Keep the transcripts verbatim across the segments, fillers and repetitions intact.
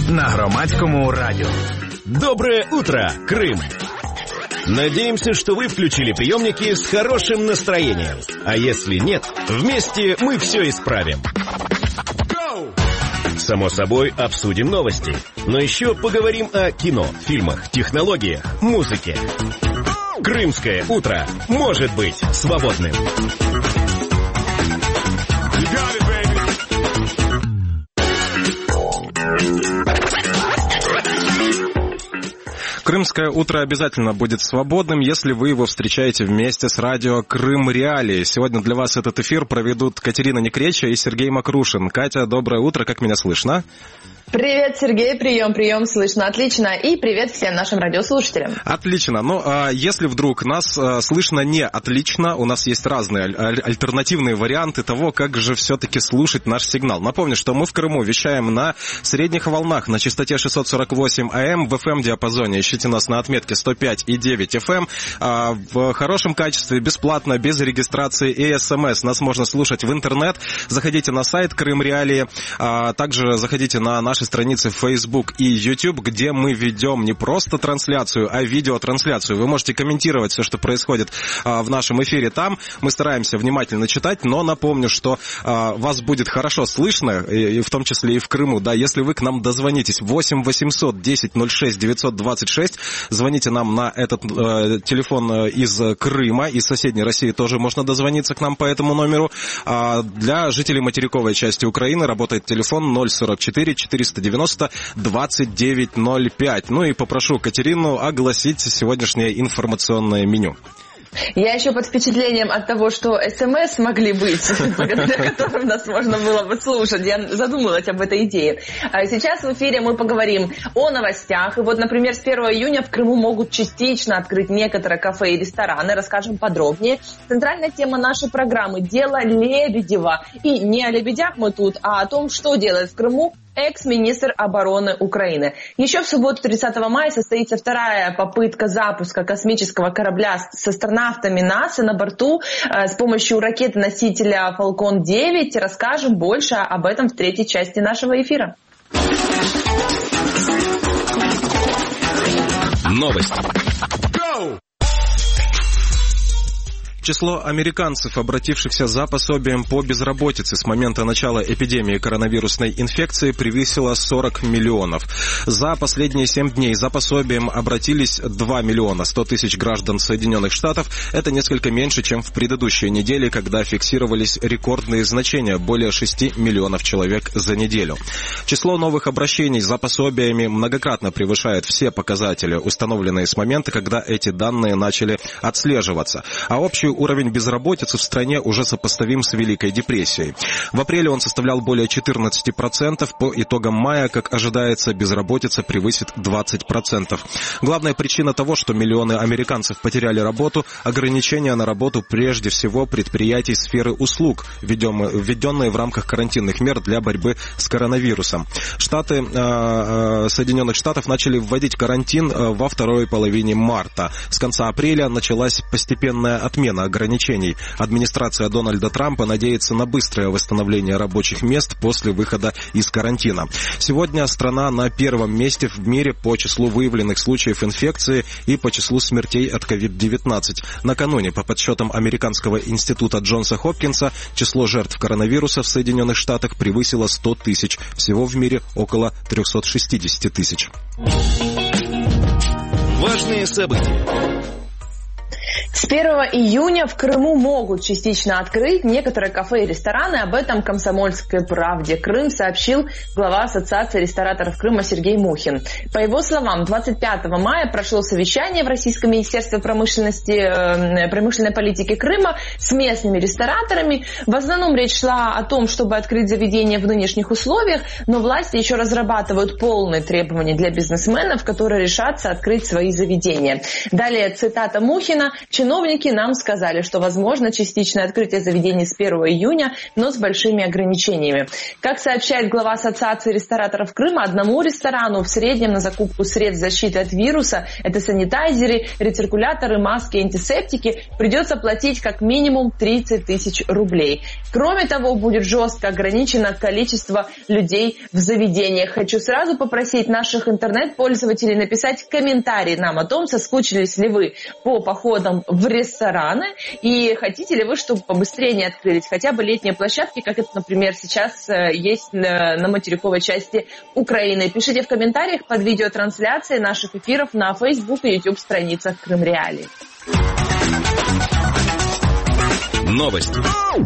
на Громадському радио. Доброе утро, Крым! Надеемся, что вы включили приемники с хорошим настроением. А если нет, вместе мы все исправим. Само собой, обсудим новости. Но еще поговорим о кино, фильмах, технологиях, музыке. Крымское утро может быть свободным. Крымское утро обязательно будет свободным, если вы его встречаете вместе с радио Крым Реалии. Сегодня для вас этот эфир проведут Катерина Некреча и Сергей Макрушин. Катя, доброе утро, как меня слышно? Привет, Сергей, прием, прием, слышно отлично. И привет всем нашим радиослушателям. Отлично. Ну, а если вдруг нас а, слышно не отлично, у нас есть разные аль- альтернативные варианты того, как же все-таки слушать наш сигнал. Напомню, что мы в Крыму вещаем на средних волнах на частоте шестьсот сорок восемь АМ в эф эм-диапазоне. Ищите нас на отметке сто пять и девять эф эм. А, в хорошем качестве, бесплатно, без регистрации и смс. Нас можно слушать в интернет. Заходите на сайт Крым Реалии. А, также заходите на наш наши страницы в Facebook и YouTube, где мы ведем не просто трансляцию, а видеотрансляцию. Вы можете комментировать все, что происходит а, в нашем эфире там. Мы стараемся внимательно читать, но напомню, что а, вас будет хорошо слышно, и, и в том числе и в Крыму, да, если вы к нам дозвонитесь. восемь восемьсот десять ноль шесть девятьсот двадцать шесть. Звоните нам на этот э, телефон из Крыма, из соседней России тоже можно дозвониться к нам по этому номеру. А для жителей материковой части Украины работает телефон ноль сорок четыре четыреста девяносто двадцать девять ноль пять. Ну и попрошу Катерину огласить сегодняшнее информационное меню. Я еще под впечатлением от того, что СМС могли быть, благодаря которым нас можно было бы слушать. Я задумалась об этой идее. Сейчас в эфире мы поговорим о новостях. И вот, например, с первого июня в Крыму могут частично открыть некоторые кафе и рестораны. Расскажем подробнее. Центральная тема нашей программы – дело Лебедева. И не о лебедях мы тут, а о том, что делает в Крыму экс-министр обороны Украины. Еще в субботу тридцатого мая состоится вторая попытка запуска космического корабля с астронавтами НАСА на борту э, с помощью ракеты-носителя Falcon девять. Расскажем больше об этом в третьей части нашего эфира. Новости. Число американцев, обратившихся за пособием по безработице с момента начала эпидемии коронавирусной инфекции, превысило сорок миллионов. За последние семь дней за пособием обратились два миллиона сто тысяч граждан Соединенных Штатов. Это несколько меньше, чем в предыдущей неделе, когда фиксировались рекордные значения – более шести миллионов человек за неделю. Число новых обращений за пособиями многократно превышает все показатели, установленные с момента, когда эти данные начали отслеживаться. А общий уровень безработицы в стране уже сопоставим с Великой депрессией. В апреле он составлял более четырнадцать процентов. По итогам мая, как ожидается, безработица превысит двадцать процентов. Главная причина того, что миллионы американцев потеряли работу – ограничения на работу прежде всего предприятий сферы услуг, введенные в рамках карантинных мер для борьбы с коронавирусом. Штаты э, Соединенных Штатов начали вводить карантин во второй половине марта. С конца апреля началась постепенная отмена ограничений. Администрация Дональда Трампа надеется на быстрое восстановление рабочих мест после выхода из карантина. Сегодня страна на первом месте в мире по числу выявленных случаев инфекции и по числу смертей от ковид девятнадцать. Накануне, по подсчетам Американского института Джонса Хопкинса, число жертв коронавируса в Соединенных Штатах превысило сто тысяч. Всего в мире около триста шестьдесят тысяч. Важные события. С первого июня в Крыму могут частично открыть некоторые кафе и рестораны. Об этом «Комсомольской правде Крым» сообщил глава Ассоциации рестораторов Крыма Сергей Мухин. По его словам, двадцать пятого мая прошло совещание в Российском министерстве промышленности, э, промышленной политики Крыма с местными рестораторами. В основном речь шла о том, чтобы открыть заведения в нынешних условиях, но власти еще разрабатывают полные требования для бизнесменов, которые решатся открыть свои заведения. Далее цитата Мухина. Чиновники чиновники нам сказали, что возможно частичное открытие заведений с первого июня, но с большими ограничениями. Как сообщает глава Ассоциации рестораторов Крыма, одному ресторану в среднем на закупку средств защиты от вируса, это санитайзеры, рециркуляторы, маски, антисептики, придется платить как минимум тридцать тысяч рублей. Кроме того, будет жестко ограничено количество людей в заведениях. Хочу сразу попросить наших интернет-пользователей написать комментарий нам о том, соскучились ли вы по походам в рестораны и хотите ли вы, чтобы побыстрее не открылись хотя бы летние площадки, как это, например, сейчас есть на материковой части Украины. Пишите в комментариях под видеотрансляцией наших эфиров на Facebook и YouTube страницах Крым Реалии. Новости.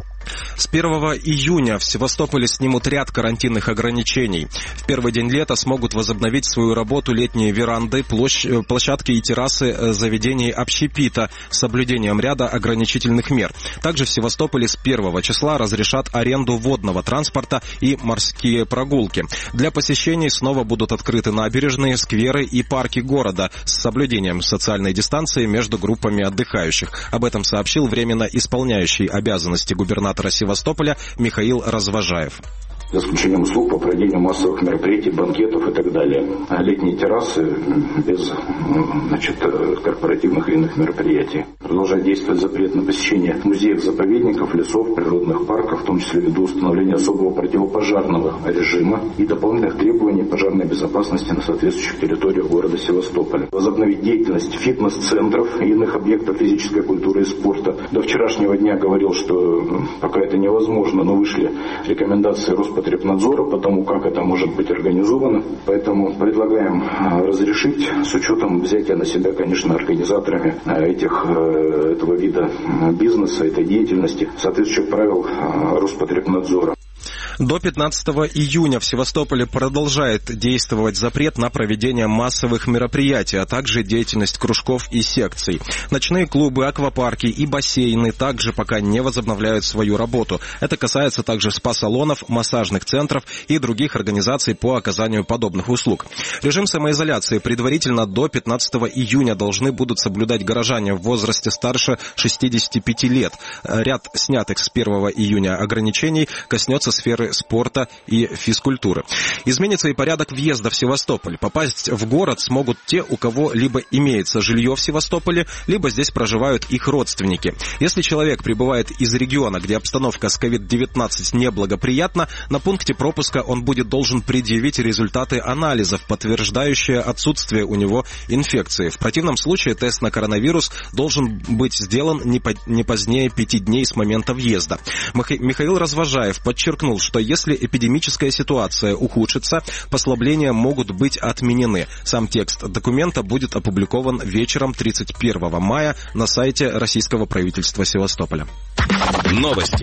С первого июня в Севастополе снимут ряд карантинных ограничений. В первый день лета смогут возобновить свою работу летние веранды, площ- площадки и террасы заведений общепита с соблюдением ряда ограничительных мер. Также в Севастополе с первого числа разрешат аренду водного транспорта и морские прогулки. Для посещений снова будут открыты набережные, скверы и парки города с соблюдением социальной дистанции между группами отдыхающих. Об этом сообщил временно исполняющий обязанности губернатора Севастополя Севастополя Михаил Развожаев. За исключением услуг по проведению массовых мероприятий, банкетов и так далее. А летние террасы без, значит, корпоративных и иных мероприятий. Продолжает действовать запрет на посещение музеев, заповедников, лесов, природных парков, в том числе ввиду установления особого противопожарного режима и дополнительных требований пожарной безопасности на соответствующих территориях города Севастополя. Возобновить деятельность фитнес-центров и иных объектов физической культуры и спорта. До вчерашнего дня говорил, что пока это невозможно, но вышли рекомендации Роспотребнадзора по тому, как это может быть организовано. Поэтому предлагаем разрешить с учетом взятия на себя, конечно, организаторами этих, этого вида бизнеса, этой деятельности, соответствующих правил Роспотребнадзора. До пятнадцатого июня в Севастополе продолжает действовать запрет на проведение массовых мероприятий, а также деятельность кружков и секций. Ночные клубы, аквапарки и бассейны также пока не возобновляют свою работу. Это касается также спа-салонов, массажных центров и других организаций по оказанию подобных услуг. Режим самоизоляции предварительно до пятнадцатого июня должны будут соблюдать горожане в возрасте старше шестидесяти пяти лет. Ряд снятых с первого июня ограничений коснется сферы спорта и физкультуры. Изменится и порядок въезда в Севастополь. Попасть в город смогут те, у кого либо имеется жилье в Севастополе, либо здесь проживают их родственники. Если человек прибывает из региона, где обстановка с ковид девятнадцать неблагоприятна, на пункте пропуска он будет должен предъявить результаты анализов, подтверждающие отсутствие у него инфекции. В противном случае тест на коронавирус должен быть сделан не позднее пяти дней с момента въезда. Михаил Развожаев подчеркнул, что если эпидемическая ситуация ухудшится, послабления могут быть отменены. Сам текст документа будет опубликован вечером тридцать первого мая на сайте российского правительства Севастополя. Новости.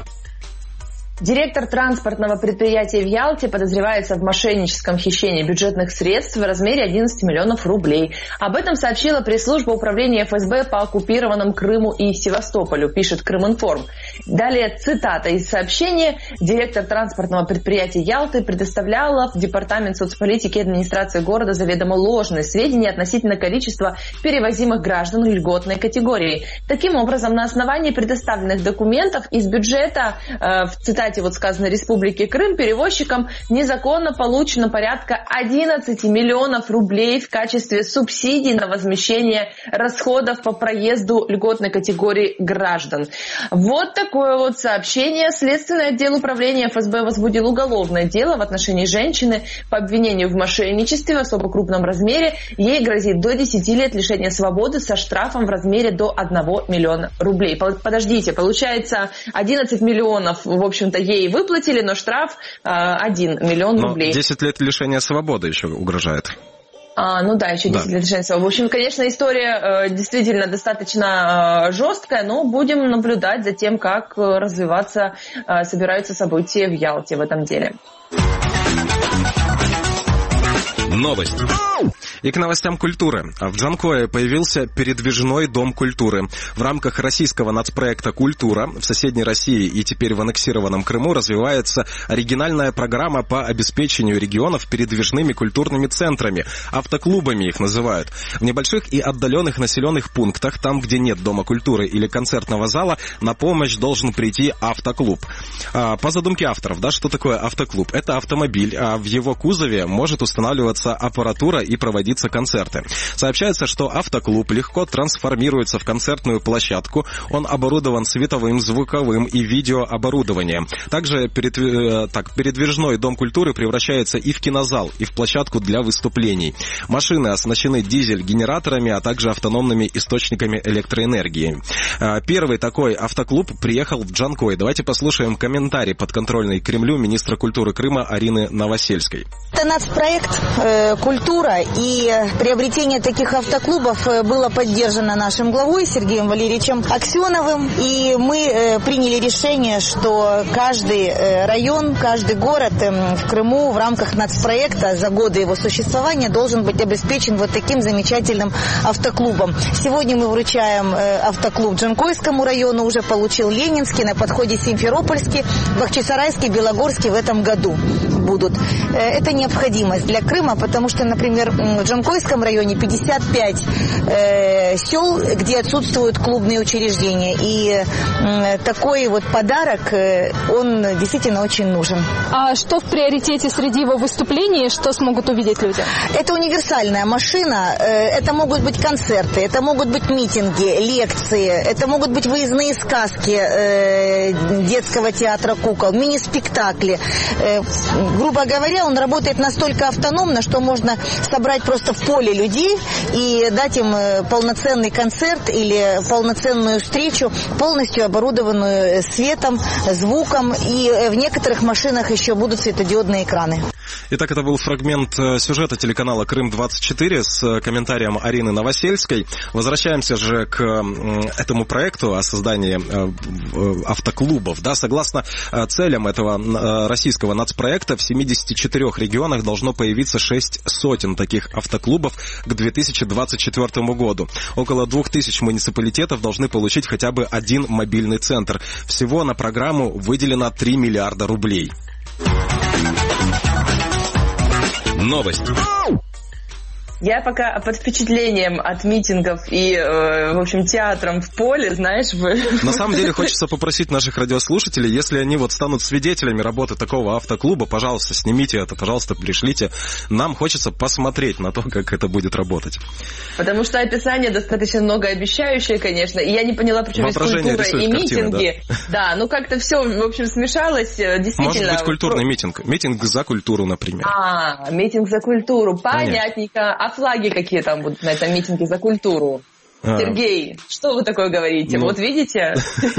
Директор транспортного предприятия в Ялте подозревается в мошенническом хищении бюджетных средств в размере одиннадцати миллионов рублей. Об этом сообщила пресс-служба управления эф эс бэ по оккупированным Крыму и Севастополю, пишет Крыминформ. Далее цитата из сообщения. Директор транспортного предприятия Ялты предоставляла в Департамент соцполитики и администрации города заведомо ложные сведения относительно количества перевозимых граждан льготной категории. Таким образом, на основании предоставленных документов из бюджета, э, в цитате вот сказано Республики Крым, перевозчикам незаконно получено порядка одиннадцати миллионов рублей в качестве субсидий на возмещение расходов по проезду льготной категории граждан. Вот такое вот сообщение. Следственный отдел управления эф эс бэ возбудил уголовное дело в отношении женщины по обвинению в мошенничестве в особо крупном размере. Ей грозит до десяти лет лишения свободы со штрафом в размере до одного миллиона рублей. Подождите, получается одиннадцать миллионов, в общем-то, ей выплатили, но штраф э, один миллион но рублей. десять лет лишения свободы еще угрожает. А, ну да, еще десять да. лет лишения свободы. В общем, конечно, история э, действительно достаточно э, жесткая, но будем наблюдать за тем, как э, развиваться э, собираются события в Ялте в этом деле. Новости. И к новостям культуры. В Джанкое появился передвижной дом культуры. В рамках российского нацпроекта «Культура» в соседней России и теперь в аннексированном Крыму развивается оригинальная программа по обеспечению регионов передвижными культурными центрами. Автоклубами их называют. В небольших и отдаленных населенных пунктах, там, где нет дома культуры или концертного зала, на помощь должен прийти автоклуб. По задумке авторов, да, что такое автоклуб? Это автомобиль, а в его кузове может устанавливаться аппаратура и проводиться концерты. Сообщается, что автоклуб легко трансформируется в концертную площадку. Он оборудован световым, звуковым и видеооборудованием. Также передв... так, передвижной дом культуры превращается и в кинозал, и в площадку для выступлений. Машины оснащены дизель-генераторами, а также автономными источниками электроэнергии. Первый такой автоклуб приехал в Джанкой. Давайте послушаем комментарий подконтрольной Кремлю министра культуры Крыма Арины Новосельской. Это нацпроект э, «Культура», и приобретение таких автоклубов было поддержано нашим главой Сергеем Валерьевичем Аксеновым. И мы э, приняли решение, что каждый э, район, каждый город э, в Крыму в рамках нацпроекта за годы его существования должен быть обеспечен вот таким замечательным автоклубом. Сегодня мы вручаем э, автоклуб Джанкойскому району, уже получил Ленинский, на подходе Симферопольский, Бахчисарайский, Белогорский в этом году будут. Э, это необходимость для Крыма, потому что, например, в Джанкойском районе пятьдесят пять э, сел, где отсутствуют клубные учреждения. И э, такой вот подарок, э, он действительно очень нужен. А что в приоритете среди его выступлений, что смогут увидеть люди? Это универсальная машина. Э, это могут быть концерты, это могут быть митинги, лекции, это могут быть выездные сказки э, детского театра кукол, мини-спектакли. Э, грубо говоря, он работает настолько автономно, что можно собрать просто в поле людей и дать им полноценный концерт или полноценную встречу, полностью оборудованную светом, звуком, и в некоторых машинах еще будут светодиодные экраны. Итак, это был фрагмент сюжета телеканала Крым двадцать четыре с комментарием Арины Новосельской. Возвращаемся же к этому проекту о создании автоклубов. Да, согласно целям этого российского нацпроекта, в семидесяти четырёх регионах должно появиться шесть сотен таких автоклубов к две тысячи двадцать четвёртому году. Около двух тысяч муниципалитетов должны получить хотя бы один мобильный центр. Всего на программу выделено три миллиарда рублей. Новость. Я пока под впечатлением от митингов и, э, в общем, театром в поле, знаешь... Вы... На самом деле хочется попросить наших радиослушателей, если они вот станут свидетелями работы такого автоклуба, пожалуйста, снимите это, пожалуйста, пришлите. Нам хочется посмотреть на то, как это будет работать. Потому что описание достаточно многообещающее, конечно, и я не поняла, почему есть культура и митинги. Да? Да, ну как-то все, в общем, смешалось, действительно. Может быть, культурный митинг. Митинг за культуру, например. А, митинг за культуру, понятненько. А флаги какие там будут на этом митинге за культуру? А. Сергей, что вы такое говорите? Ну. Вот видите,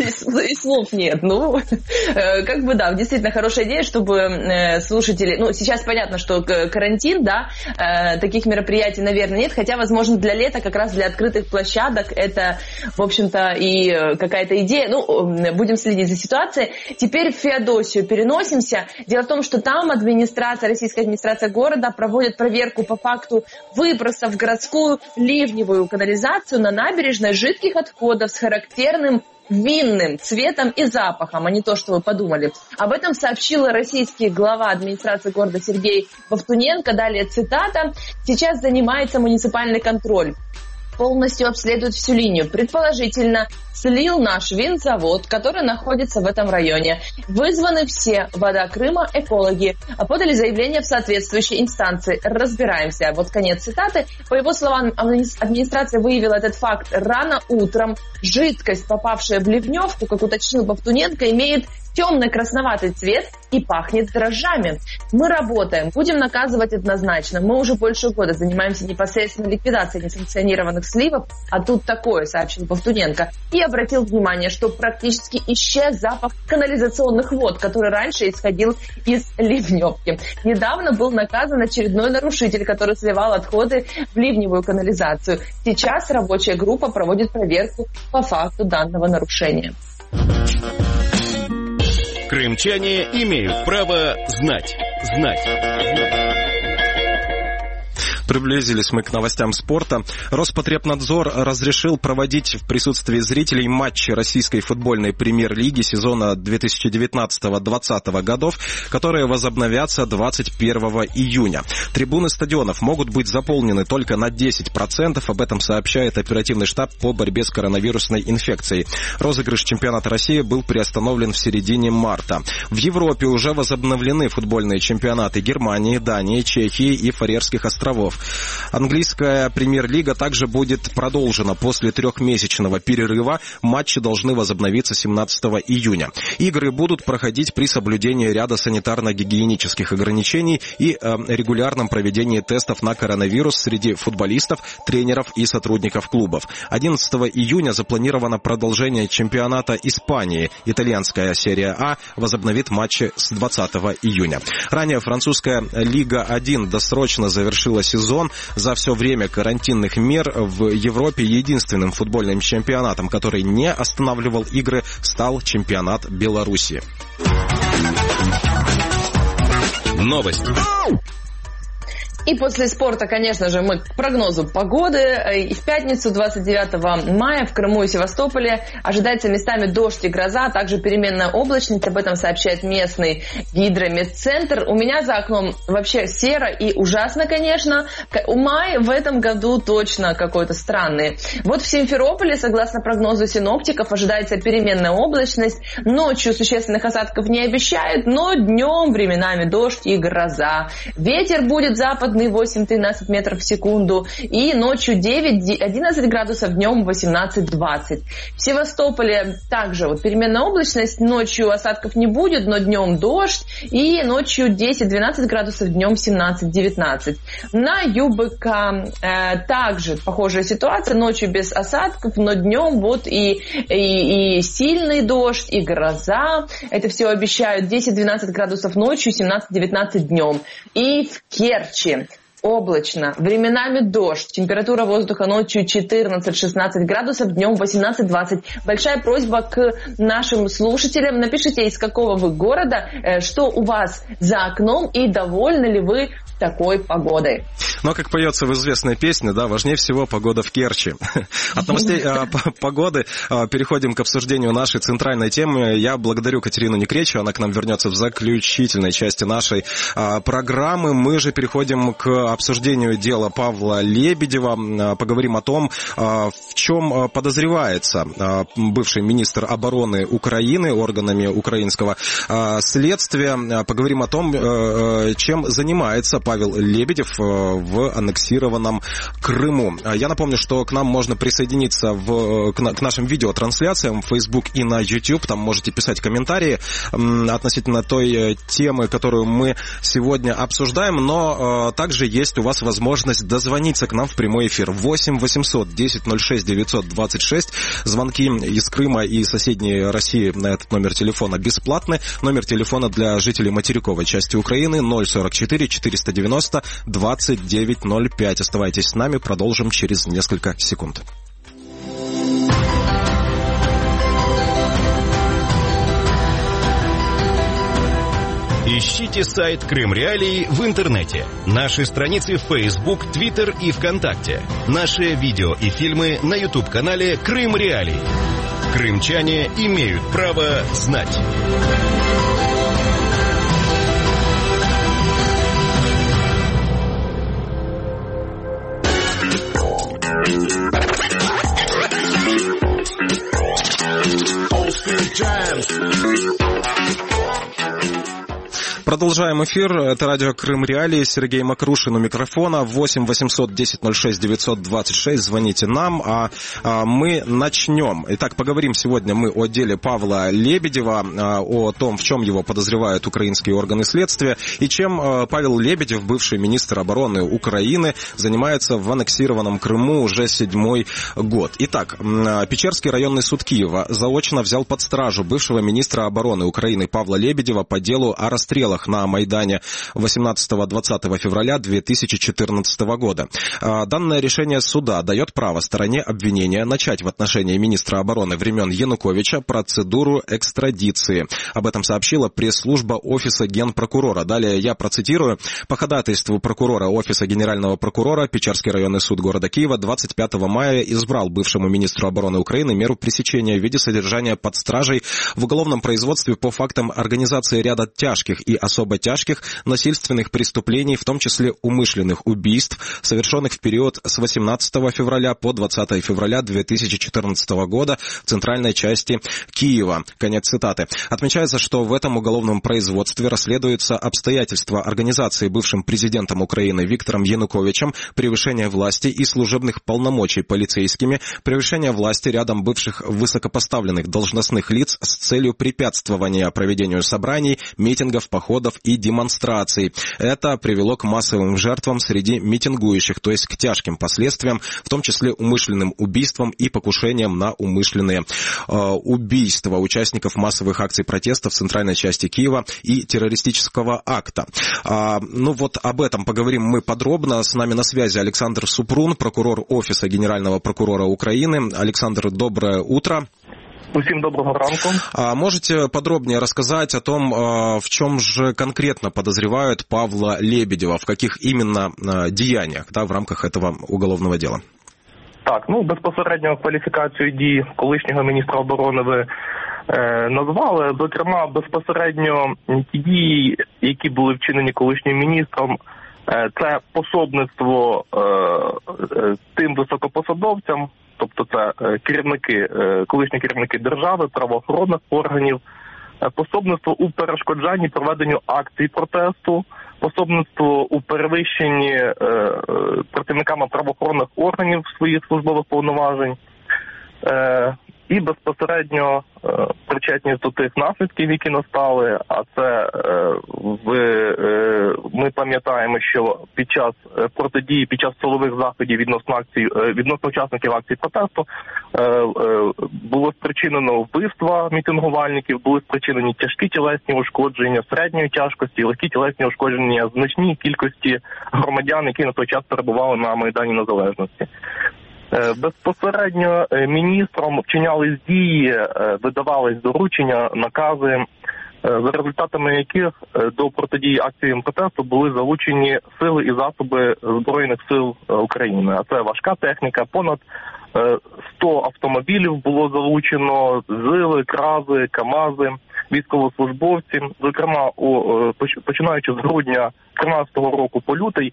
и слов нет. Ну, как бы да, действительно хорошая идея, чтобы слушатели... Ну, сейчас понятно, что карантин, да, таких мероприятий, наверное, нет, хотя, возможно, для лета, как раз для открытых площадок, это, в общем-то, и какая-то идея. Ну, будем следить за ситуацией. Теперь в Феодосию переносимся. Дело в том, что там администрация, российская администрация города проводит проверку по факту выброса в городскую ливневую канализацию на набережной жидких отходов с характерным винным цветом и запахом, а не то, что вы подумали. Об этом сообщила российский глава администрации города Сергей Бовтуненко. Далее цитата. «Сейчас занимается муниципальный контроль. Полностью обследует всю линию. Предположительно, слил наш винзавод, который находится в этом районе. Вызваны все «Вода Крыма» экологи. Подали заявление в соответствующие инстанции. Разбираемся». Вот конец цитаты. По его словам, администрация выявила этот факт рано утром. Жидкость, попавшая в ливневку, как уточнил Бовтуненко, имеет темно-красноватый цвет и пахнет дрожжами. Мы работаем, будем наказывать однозначно. Мы уже больше года занимаемся непосредственно ликвидацией несанкционированных сливов, а тут такое, сообщил Бовтуненко. И обратил внимание, что практически исчез запах канализационных вод, который раньше исходил из ливневки. Недавно был наказан очередной нарушитель, который сливал отходы в ливневую канализацию. Сейчас рабочая группа проводит проверку по факту данного нарушения. Крымчане имеют право знать. Знать. Приблизились мы к новостям спорта. Роспотребнадзор разрешил проводить в присутствии зрителей матчи российской футбольной премьер-лиги сезона две тысячи девятнадцатого — двадцатого годов, которые возобновятся двадцать первого июня. Трибуны стадионов могут быть заполнены только на десять процентов. Об этом сообщает оперативный штаб по борьбе с коронавирусной инфекцией. Розыгрыш чемпионата России был приостановлен в середине марта. В Европе уже возобновлены футбольные чемпионаты Германии, Дании, Чехии и Фарерских островов. Английская премьер-лига также будет продолжена после трехмесячного перерыва. Матчи должны возобновиться семнадцатого июня. Игры будут проходить при соблюдении ряда санитарно-гигиенических ограничений и э, регулярном проведении тестов на коронавирус среди футболистов, тренеров и сотрудников клубов. одиннадцатого июня запланировано продолжение чемпионата Испании. Итальянская серия А возобновит матчи с двадцатого июня. Ранее французская Лига один досрочно завершила сезон. За все время карантинных мер в Европе единственным футбольным чемпионатом, который не останавливал игры, стал чемпионат Беларуси. Новость. И после спорта, конечно же, мы к прогнозу погоды. И в пятницу, двадцать девятого мая, в Крыму и Севастополе ожидается местами дождь и гроза, а также переменная облачность. Об этом сообщает местный гидрометцентр. У меня за окном вообще серо и ужасно, конечно. Май в этом году точно какой-то странный. Вот в Симферополе, согласно прогнозу синоптиков, ожидается переменная облачность. Ночью существенных осадков не обещают, но днем временами дождь и гроза. Ветер будет западный восемь-тринадцать метров в секунду, и ночью девять-одиннадцать градусов, днем восемнадцать-двадцать. В Севастополе также вот переменная облачность, ночью осадков не будет, но днем дождь, и ночью десять-двенадцать градусов, днем семнадцать-девятнадцать. На ЮБК э, также похожая ситуация, ночью без осадков, но днем вот и, и, и сильный дождь, и гроза. Это все обещают десять-двенадцать градусов ночью, семнадцать-девятнадцать днем. И в Керчи облачно, временами дождь, температура воздуха ночью четырнадцать-шестнадцать градусов, днем восемнадцать-двадцать. Большая просьба к нашим слушателям, напишите, из какого вы города, что у вас за окном и довольны ли вы такой погодой. Но, как поется в известной песне, да, важнее всего погода в Керчи. От новостей э, погоды э, переходим к обсуждению нашей центральной темы. Я благодарю Катерину Некречу, она к нам вернется в заключительной части нашей э, программы. Мы же переходим к обсуждению дела Павла Лебедева. Э, поговорим о том, э, в чем подозревается э, бывший министр обороны Украины органами украинского э, следствия. Э, поговорим о том, э, чем занимается Павел Лебедев в аннексированном Крыму. Я напомню, что к нам можно присоединиться в, к, к нашим видеотрансляциям в Facebook и на YouTube. Там можете писать комментарии относительно той темы, которую мы сегодня обсуждаем. Но э, также есть у вас возможность дозвониться к нам в прямой эфир. восемь восемьсот десять ноль шесть девятьсот двадцать шесть. Звонки из Крыма и соседней России на этот номер телефона бесплатны. Номер телефона для жителей материковой части Украины ноль сорок четыре четыреста девяносто двадцать девять ноль пять. Оставайтесь с нами, продолжим через несколько секунд. Ищите сайт Крым Реалии в интернете. Наши страницы в Facebook, Twitter и ВКонтакте. Наши видео и фильмы на YouTube-канале Крым Реалии. Крымчане имеют право знать. Продолжаем эфир. Это радио Крым Реалии. Сергей Макрушин у микрофона. восемь восемьсот десять ноль шесть девятьсот двадцать шесть. Звоните нам, а, а мы начнем. Итак, поговорим сегодня мы о деле Павла Лебедева, а, о том, в чем его подозревают украинские органы следствия, и чем а, Павел Лебедев, бывший министр обороны Украины, занимается в аннексированном Крыму уже седьмой год. Итак, Печерский районный суд Киева заочно взял под стражу бывшего министра обороны Украины Павла Лебедева по делу о расстрелах событиях на Майдане восемнадцатого-двадцатого февраля две тысячи четырнадцатого года. Данное решение суда дает право стороне обвинения начать в отношении министра обороны времен Януковича процедуру экстрадиции. Об этом сообщила пресс-служба Офиса Генпрокурора. Далее я процитирую. По ходатайству прокурора Офиса Генерального прокурора Печерский районный суд города Киева двадцать пятого мая избрал бывшему министру обороны Украины меру пресечения в виде содержания под стражей в уголовном производстве по фактам организации ряда тяжких и особо тяжких насильственных преступлений, в том числе умышленных убийств, совершенных в период с восемнадцатого февраля по двадцатого февраля две тысячи четырнадцатого года в центральной части Киева. Конец цитаты. Отмечается, что в этом уголовном производстве расследуются обстоятельства организации бывшим президентом Украины Виктором Януковичем превышения власти и служебных полномочий полицейскими, превышение власти рядом бывших высокопоставленных должностных лиц с целью препятствования проведению собраний, митингов, походов и демонстраций. Это привело к массовым жертвам среди митингующих, то есть к тяжким последствиям, в том числе умышленным убийствам и покушениям на умышленные э, убийства участников массовых акций протеста в центральной части Киева и террористического акта. А, ну вот об этом поговорим мы подробно. С нами на связи Александр Супрун, прокурор Офиса Генерального прокурора Украины. Александр, доброе утро. Усім доброго ранку. А можете подробнее рассказать о том, в чем же конкретно подозревают Павла Лебедева, в каких именно деяниях, да, в рамках этого уголовного дела? Так, ну безпосередньо кваліфікацію дій колишнього міністра оборони ви е, назвали. Зокрема, безпосередньо ті дії, які були вчинені колишнім міністром, е, це пособництво е, е, тим високопосадовцям, тобто це керівники, колишні керівники держави, правоохоронних органів, пособництво у перешкоджанні проведенню акцій протесту, пособництво у перевищенні працівниками правоохоронних органів своїх службових повноважень і безпосередньо причетність до тих наслідків, які настали, а це ви, ми пам'ятаємо, що під час протидії, під час силових заходів відносно акцій, відносно учасників акцій протесту було спричинено вбивства мітингувальників, були спричинені тяжкі тілесні ушкодження, середньої тяжкості, легкі тілесні ушкодження значній кількості громадян, які на той час перебували на Майдані Незалежності. Безпосередньо міністром вчинялись дії, видавались доручення, накази, за результатами яких до протидії акціям протесту були залучені сили і засоби Збройних сил України. А це важка техніка, понад сто автомобілів було залучено, зили, крази, камази, військовослужбовці. Зокрема, починаючи з грудня тринадцятого року по лютий,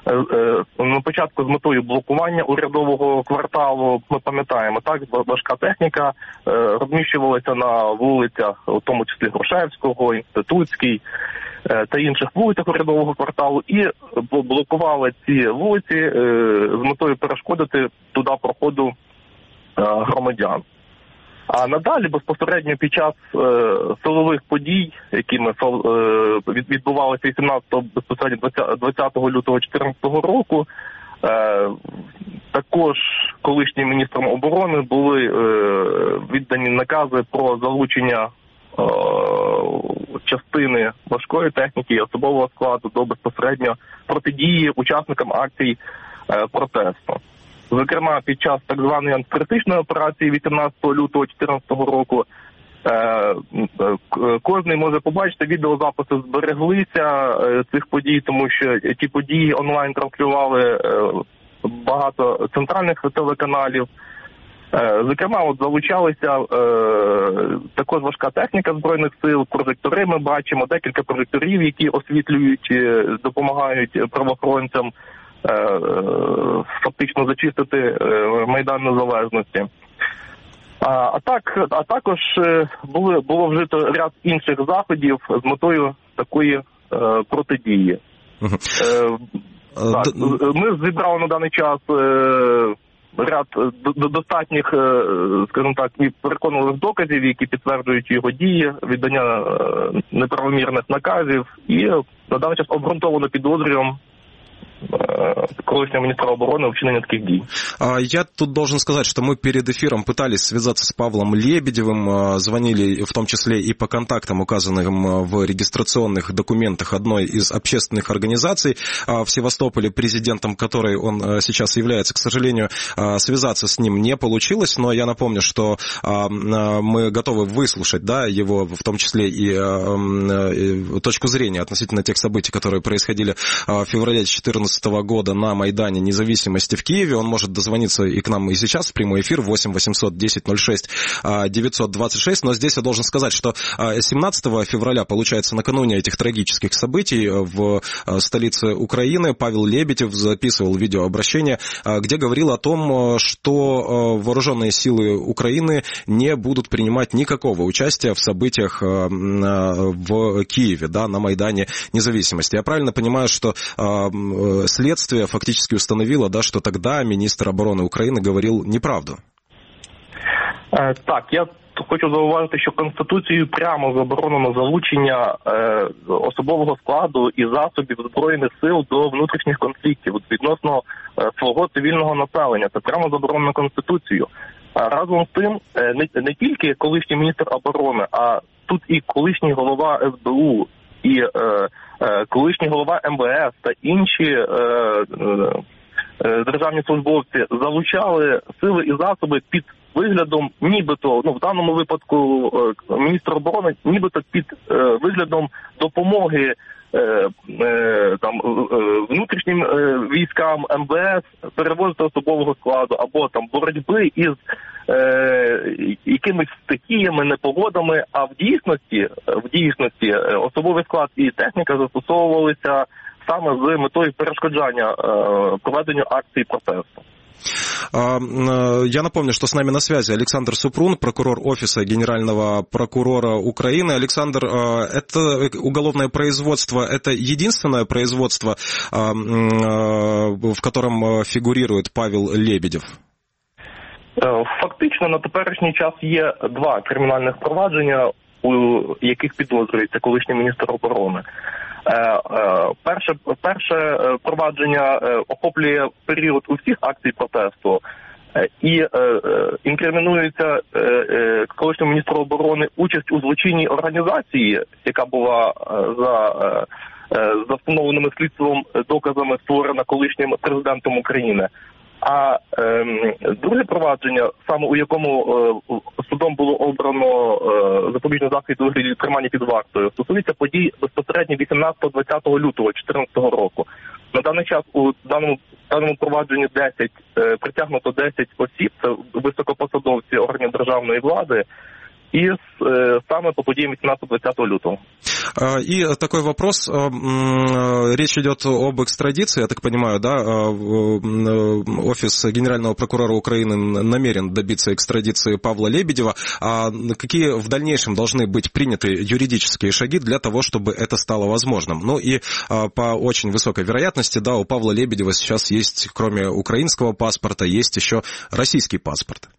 на початку з метою блокування урядового кварталу, ми пам'ятаємо, так, важка техніка розміщувалася на вулицях, у тому числі Грушевського, Інститутській та інших вулицях урядового кварталу, і блокували ці вулиці з метою перешкодити туди проходу громадян. А надалі, безпосередньо під час е, силових подій, які ми, е, відбувалися вісімнадцятого, безпосередньо двадцятого лютого дві тисячі чотирнадцятого року, е, також колишнім міністром оборони були е, віддані накази про залучення е, частини важкої техніки і особового складу до безпосередньо протидії учасникам акцій е, протесту. Зокрема, під час так званої антикритичної операції вісімнадцятого лютого дві тисячі чотирнадцятого року кожен може побачити, відеозаписи збереглися цих подій, тому що ті події онлайн транслювали багато центральних телеканалів. Зокрема, от залучалися також важка техніка Збройних сил, прожектори ми бачимо, декілька прожекторів, які освітлюють, допомагають правоохоронцям фактично зачистити Майдан Незалежності. А, а так, а також були було вжито ряд інших заходів з метою такої е, протидії. Е, так, ми зібрали на даний час е, ряд достатніх, е, скажімо так, і переконливих доказів, які підтверджують його дії, віддання е, неправомірних наказів, і на даний час обґрунтовано підозрюємо колишнего министра обороны в вчинении таких дій. Я тут должен сказать, что мы перед эфиром пытались связаться с Павлом Лебедевым, звонили в том числе и по контактам, указанным в регистрационных документах одной из общественных организаций в Севастополе, президентом которой он сейчас является. К сожалению, связаться с ним не получилось, но я напомню, что мы готовы выслушать, да, его, в том числе и точку зрения относительно тех событий, которые происходили в феврале две тысячи четырнадцатого года на Майдане Независимости в Киеве. Он может дозвониться и к нам и сейчас в прямой эфир восемь восемьсот десять ноль шесть девятьсот двадцать шесть. Но здесь я должен сказать, что семнадцатого февраля, получается, накануне этих трагических событий в столице Украины, Павел Лебедев записывал видеообращение, где говорил о том, что вооруженные силы Украины не будут принимать никакого участия в событиях в Киеве, да, на Майдане Независимости. Я правильно понимаю, что следствие фактически установило, да, что тогда министр оборони України говорив неправду? Так, я хочу зауважити, що Конституцією прямо заборонено залучення е, особового складу і засобів Збройних сил до внутрішніх конфліктів відносно е, свого цивільного населення. Це прямо заборонено Конституцією. А разом з тим, е, не, не тільки колишній міністр оборони, а тут і колишній голова ес бе у, і е, е, колишній голова ем ве ес та інші е, е, державні службовці залучали сили і засоби під виглядом, нібито, ну в даному випадку е, міністр оборони, нібито під е, виглядом допомоги е, е, там е, внутрішнім е, військам ем ве ес перевозити особового складу або там боротьби із е, якимись стихіями, непогодами, а в дійсності, в дійсності особовий склад і техніка застосовувалися саме з метою перешкоджання е, проведенню акцій протесту. Я напомню, что с нами на связи Александр Супрун, прокурор Офиса Генерального прокурора Украины. Александр, это уголовное производство, это единственное производство, в котором фигурирует Павел Лебедев? Фактично на теперішній час є два кримінальних провадження, у яких підозрюється колишній міністр оборони. Перше, перше провадження охоплює період усіх акцій протесту і інкримінується колишньому міністру оборони участь у злочинній організації, яка була за, за встановленими слідством доказами створена колишнім президентом України. А е, друге провадження, саме у якому е, судом було обрано е, запобіжний захід у вигляді тримання під вартою, стосується подій безпосередньо вісімнадцятого-двадцятого лютого дві тисячі чотирнадцятого року. На даний час у даному, даному провадженні десять, е, притягнуто десять осіб, це високопосадовці органів державної влади, и э, самое по подеям вісімнадцятого-двадцятого лютого. И такой вопрос. Речь идет об экстрадиции, я так понимаю, да? Офис Генерального прокурора Украины намерен добиться экстрадиции Павла Лебедева. А какие в дальнейшем должны быть приняты юридические шаги для того, чтобы это стало возможным? Ну и по очень высокой вероятности, да, у Павла Лебедева сейчас есть, кроме украинского паспорта, есть еще российский паспорт.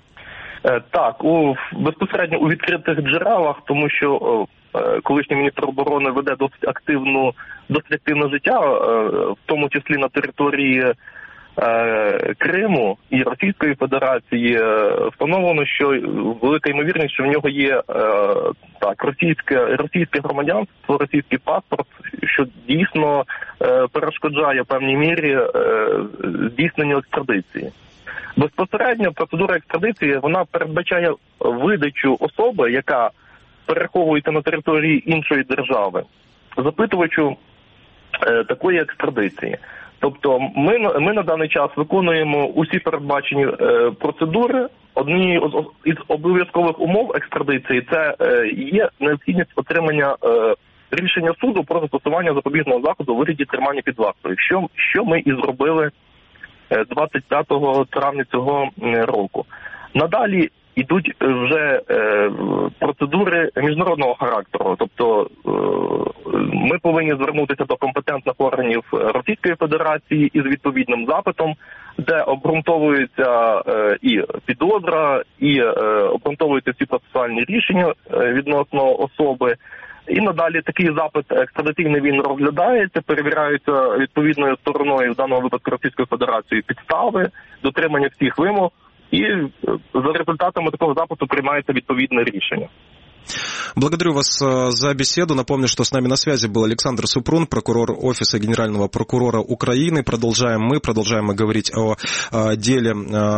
Так, у безпосередньо у відкритих джерелах, тому що е, колишній міністр оборони веде досить активну, досить активне життя, е, в тому числі на території е, Криму і Російської Федерації. Е, встановлено, що велика ймовірність, що в нього є е, так, російське, російське громадянство, російський паспорт, що дійсно е, перешкоджає в певній мірі е, здійсненню екстрадиції. Безпосередньо процедура екстрадиції, вона передбачає видачу особи, яка переховується на території іншої держави, запитувачу е, такої екстрадиції. Тобто ми, ми на даний час виконуємо усі передбачені е, процедури. Однією із обов'язкових умов екстрадиції це е, є необхідність отримання е, рішення суду про застосування запобіжного заходу у вигляді тримання під вартою, що, що ми і зробили двадцять п'ятого травня цього року. Надалі йдуть вже е, процедури міжнародного характеру. Тобто е, ми повинні звернутися до компетентних органів Російської Федерації із відповідним запитом, де обґрунтовується е, і підозра, і е, обґрунтовуються всі процесуальні рішення е, відносно особи. І надалі такий запит екстрадиційний він розглядається, перевіряються відповідною стороною, в даному випадку Російською Федерацією, підстави, дотримання всіх вимог, і за результатами такого запиту приймається відповідне рішення. Благодарю вас за беседу. Напомню, что с нами на связи был Александр Супрун, прокурор Офиса Генерального прокурора Украины. Продолжаем мы, продолжаем мы говорить о деле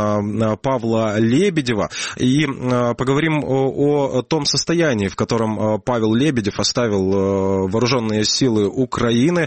Павла Лебедева. И поговорим о том состоянии, в котором Павел Лебедев оставил вооруженные силы Украины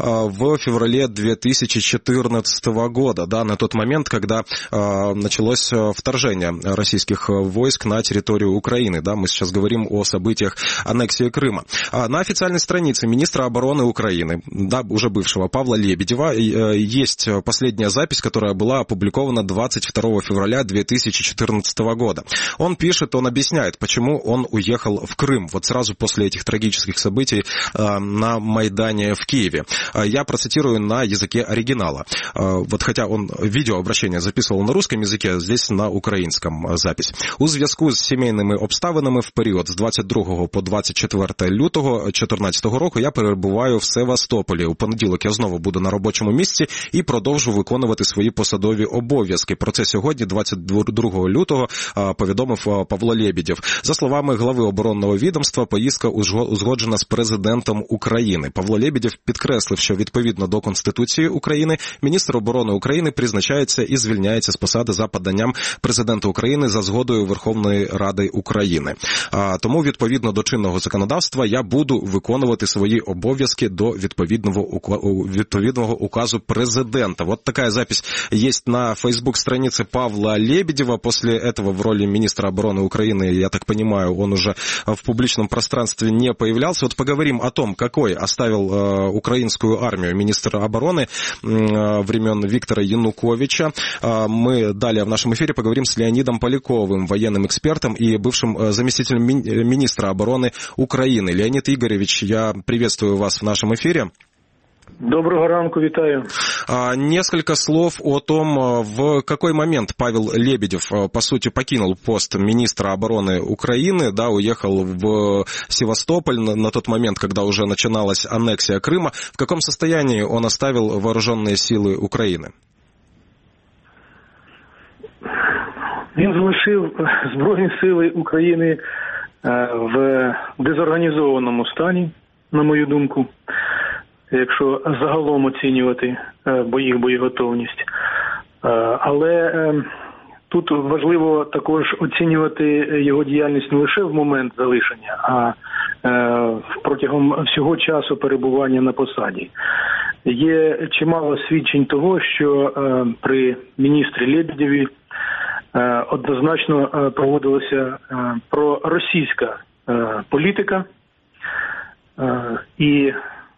в феврале две тысячи четырнадцатого года, да, на тот момент, когда началось вторжение российских войск на территорию Украины. Да, мы сейчас говорим о событиях аннексии Крыма. На официальной странице министра обороны Украины, да, уже бывшего Павла Лебедева, есть последняя запись, которая была опубликована двадцать второго февраля две тысячи четырнадцатого года. Он пишет, он объясняет, почему он уехал в Крым, вот сразу после этих трагических событий на Майдане в Киеве. Я процитирую на языке оригинала. Вот хотя он видеообращение записывал на русском языке, здесь на українському запись. У зв'язку з сімейними обставинами в період з двадцять другого по двадцять четверте лютого дві тисячі чотирнадцятого року я перебуваю в Севастополі. У понеділок я знову буду на робочому місці і продовжу виконувати свої посадові обов'язки. Про це сьогодні, двадцять другого лютого, повідомив Павло Лебедєв. За словами глави оборонного відомства, поїздка узгоджена з президентом України. Павло Лебедєв підкреслив, що відповідно до Конституції України міністр оборони України призначається і звільняється з посади за поданням президента України за згодою Верховної Ради України. Тому відповідно до чинного законодавства я буду виконувати свої обов'язки до відповідного відповідного указу президента. Вот такая запись есть на фейсбук-странице Павла Лебедева. После этого в роли министра обороны Украины, я так понимаю, он уже в публичном пространстве не появлялся. Вот поговорим о том, какой оставил э, украинскую армию министр обороны э, времен Виктора Януковича. Э, мы далее в нашем эфире поговорим с Леонидом Поляковым, военным экспертом и бывшим э, заместителем ми- министра обороны Украины. Леонид Игоревич, я приветствую вас в нашем эфире. Доброго ранку, витаю. Несколько слов о том, в какой момент Павел Лебедев, по сути, покинул пост министра обороны Украины, да, уехал в Севастополь на, на тот момент, когда уже начиналась аннексия Крыма. В каком состоянии он оставил вооруженные силы України? Він залишив Збройні сили України в дезорганізованому стані, на мою думку, якщо загалом оцінювати їх боєготовність. Але тут важливо також оцінювати його діяльність не лише в момент залишення, а протягом всього часу перебування на посаді. Є чимало свідчень того, що при міністрі Лебедєві однозначно проводилася проросійська політика і,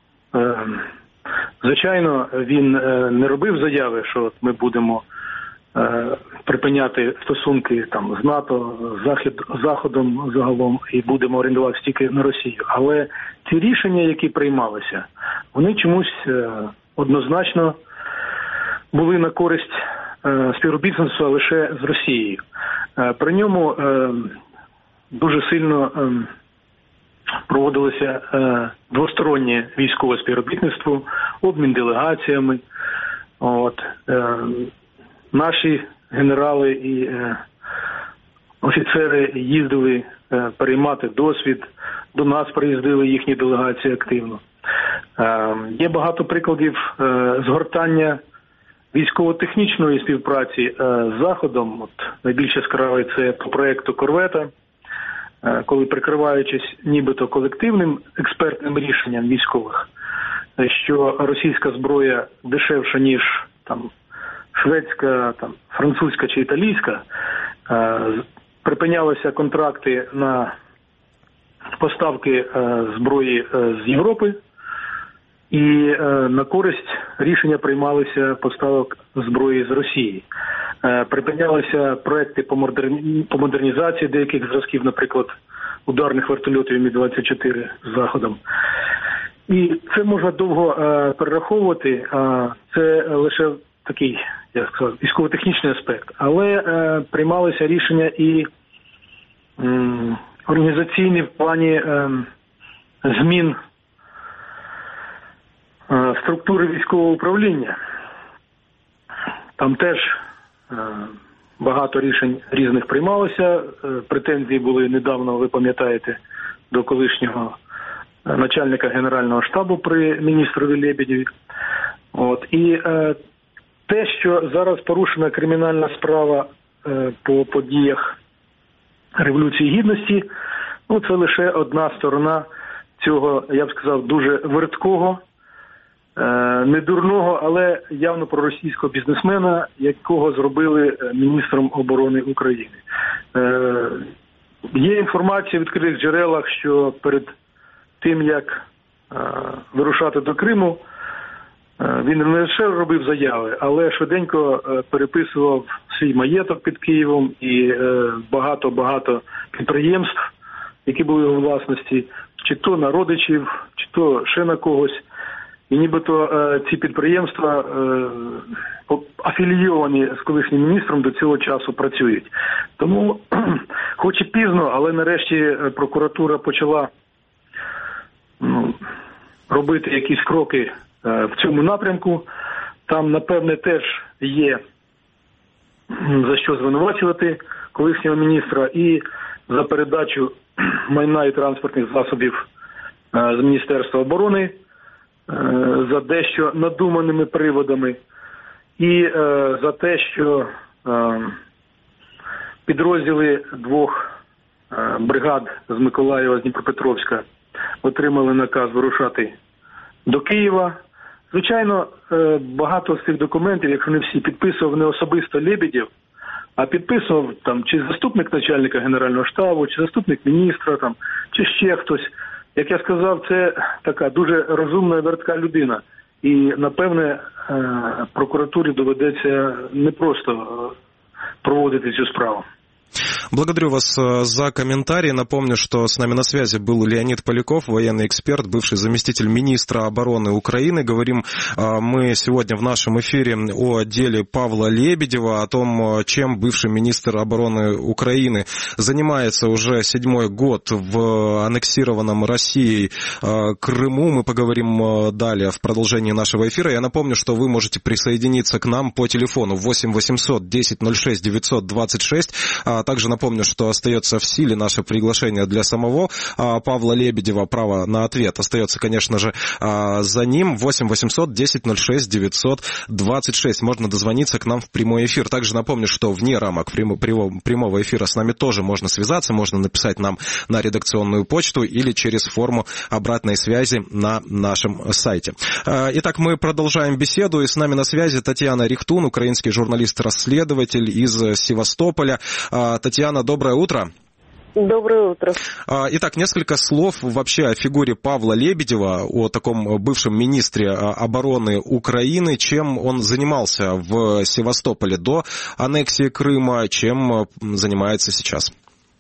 звичайно, він не робив заяви, що ми будемо припиняти стосунки там з НАТО, з Захід, Заходом загалом і будемо орієнтуватися тільки на Росію. Але ці рішення, які приймалися, вони чомусь однозначно були на користь співробітництва лише з Росією. При ньому дуже сильно проводилося двостороннє військове співробітництво, обмін делегаціями. От. Наші генерали і офіцери їздили переймати досвід, до нас приїздили їхні делегації активно. Є багато прикладів згортання військово-технічної співпраці з Заходом. От найбільш яскравий це по проєкту «Корвета», коли, прикриваючись нібито колективним експертним рішенням військових, що російська зброя дешевша, ніж там шведська, там французька чи італійська, припинялися контракти на поставки зброї з Європи, і на користь рішення приймалися поставок зброї з Росії. Припинялися проекти по, модерні... по модернізації деяких зразків, наприклад, ударних вертольотів Мі двадцять чотири з Заходом. І це можна довго е, перераховувати, а це лише такий, як сказав, військово-технічний аспект. Але е, приймалися рішення і м, організаційні в плані е, змін структури військового управління. Там теж багато рішень різних приймалося. Претензії були недавно, ви пам'ятаєте, до колишнього начальника Генерального штабу при міністрові Лебедєві. От. І е, те, що зараз порушена кримінальна справа е, по подіях Революції Гідності, ну, це лише одна сторона цього, я б сказав, дуже верткого, е, недурного, але явно проросійського бізнесмена, якого зробили міністром оборони України. Е, є інформація в відкритих джерелах, що перед тим, як е, вирушати до Криму, е, він не лише робив заяви, але швиденько е, переписував свій маєток під Києвом і багато-багато е, підприємств, які були у власності, чи то на родичів, чи то ще на когось. І нібито е, ці підприємства е, афілійовані з колишнім міністром до цього часу працюють. Тому, хоч і пізно, але нарешті прокуратура почала ну, робити якісь кроки е, в цьому напрямку. Там, напевне, теж є за що звинувачувати колишнього міністра і за передачу майна і транспортних засобів е, з Міністерства оборони е, за дещо надуманими приводами і е, за те, що е, підрозділи двох е, бригад з Миколаєва, з Дніпропетровська отримали наказ вирушати до Києва. Звичайно, багато з цих документів, якщо не всі, підписував не особисто Лебедєв, а підписував там чи заступник начальника Генерального штабу, чи заступник міністра, там, чи ще хтось. Як я сказав, це така дуже розумна і вертка людина. І, напевне, прокуратурі доведеться не просто проводити цю справу. Благодарю вас за комментарий. Напомню, что с нами на связи был Леонид Поляков, военный эксперт, бывший заместитель министра обороны Украины. Говорим мы сегодня в нашем эфире о деле Павла Лебедева, о том, чем бывший министр обороны Украины занимается уже седьмой год в аннексированном Россией Крыму. Мы поговорим далее в продолжении нашего эфира. Я напомню, что вы можете присоединиться к нам по телефону восемь восемьсот десять ноль шесть девятьсот двадцать шесть. Также напомню, что остается в силе наше приглашение для самого Павла Лебедева. Право на ответ остается, конечно же, за ним. восемь восемьсот десять ноль шесть девятьсот двадцать шесть. Можно дозвониться к нам в прямой эфир. Также напомню, что вне рамок прямого эфира с нами тоже можно связаться. Можно написать нам на редакционную почту или через форму обратной связи на нашем сайте. Итак, мы продолжаем беседу. И с нами на связи Татьяна Рихтун, украинский журналист-расследователь из Севастополя. Татьяна, доброе утро. Доброе утро. Итак, несколько слов вообще о фигуре Павла Лебедева, о таком бывшем министре обороны Украины. Чем он занимался в Севастополе до аннексии Крыма, чем занимается сейчас?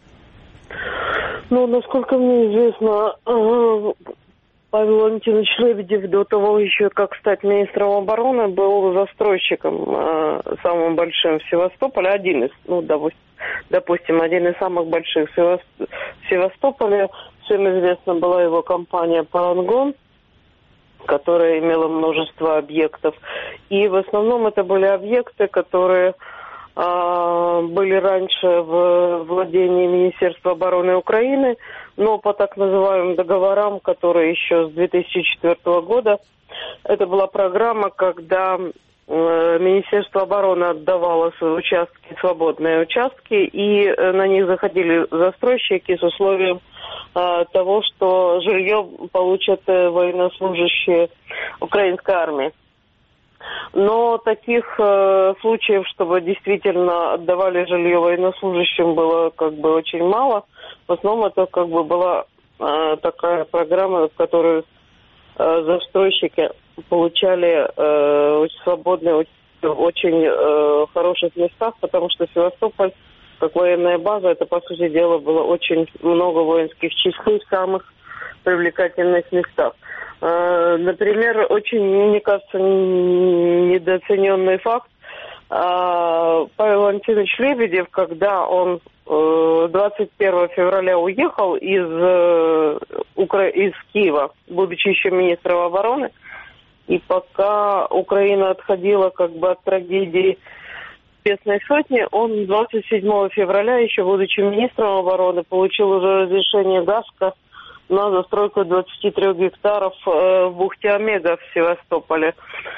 Ну, насколько мне известно, Павел Валентинович Лебедев до того еще, как стать министром обороны, был застройщиком самым большим в Севастополе, один из, ну, допустим, допустим, один из самых больших в Севастополе. Всем известна была его компания «Парангон», которая имела множество объектов. И в основном это были объекты, которые э, были раньше в владении Министерства обороны Украины, но по так называемым договорам, которые еще с две тысячи четвёртого года, это была программа, когда Министерство обороны отдавало свои участки, свободные участки, и на них заходили застройщики с условием э, того, что жилье получат военнослужащие украинской армии. Но таких э, случаев, чтобы действительно отдавали жилье военнослужащим, было как бы очень мало. В основном это как бы была э, такая программа, в которой э, застройщики получали э, очень свободные, в очень э, хороших местах, потому что Севастополь, как военная база, это, по сути дела, было очень много воинских частей в самых привлекательных местах. Э, например, очень, мне кажется, недооцененный факт, Павел Валентинович Лебедев, когда он двадцать первого февраля уехал из, Укра... из Киева, будучи еще министром обороны, и пока Украина отходила как бы от трагедии Небесной сотни, он двадцать седьмого февраля, еще будучи министром обороны, получил уже разрешение ГАСКО на застройку двадцати трёх гектаров в бухте Омега в Севастополе.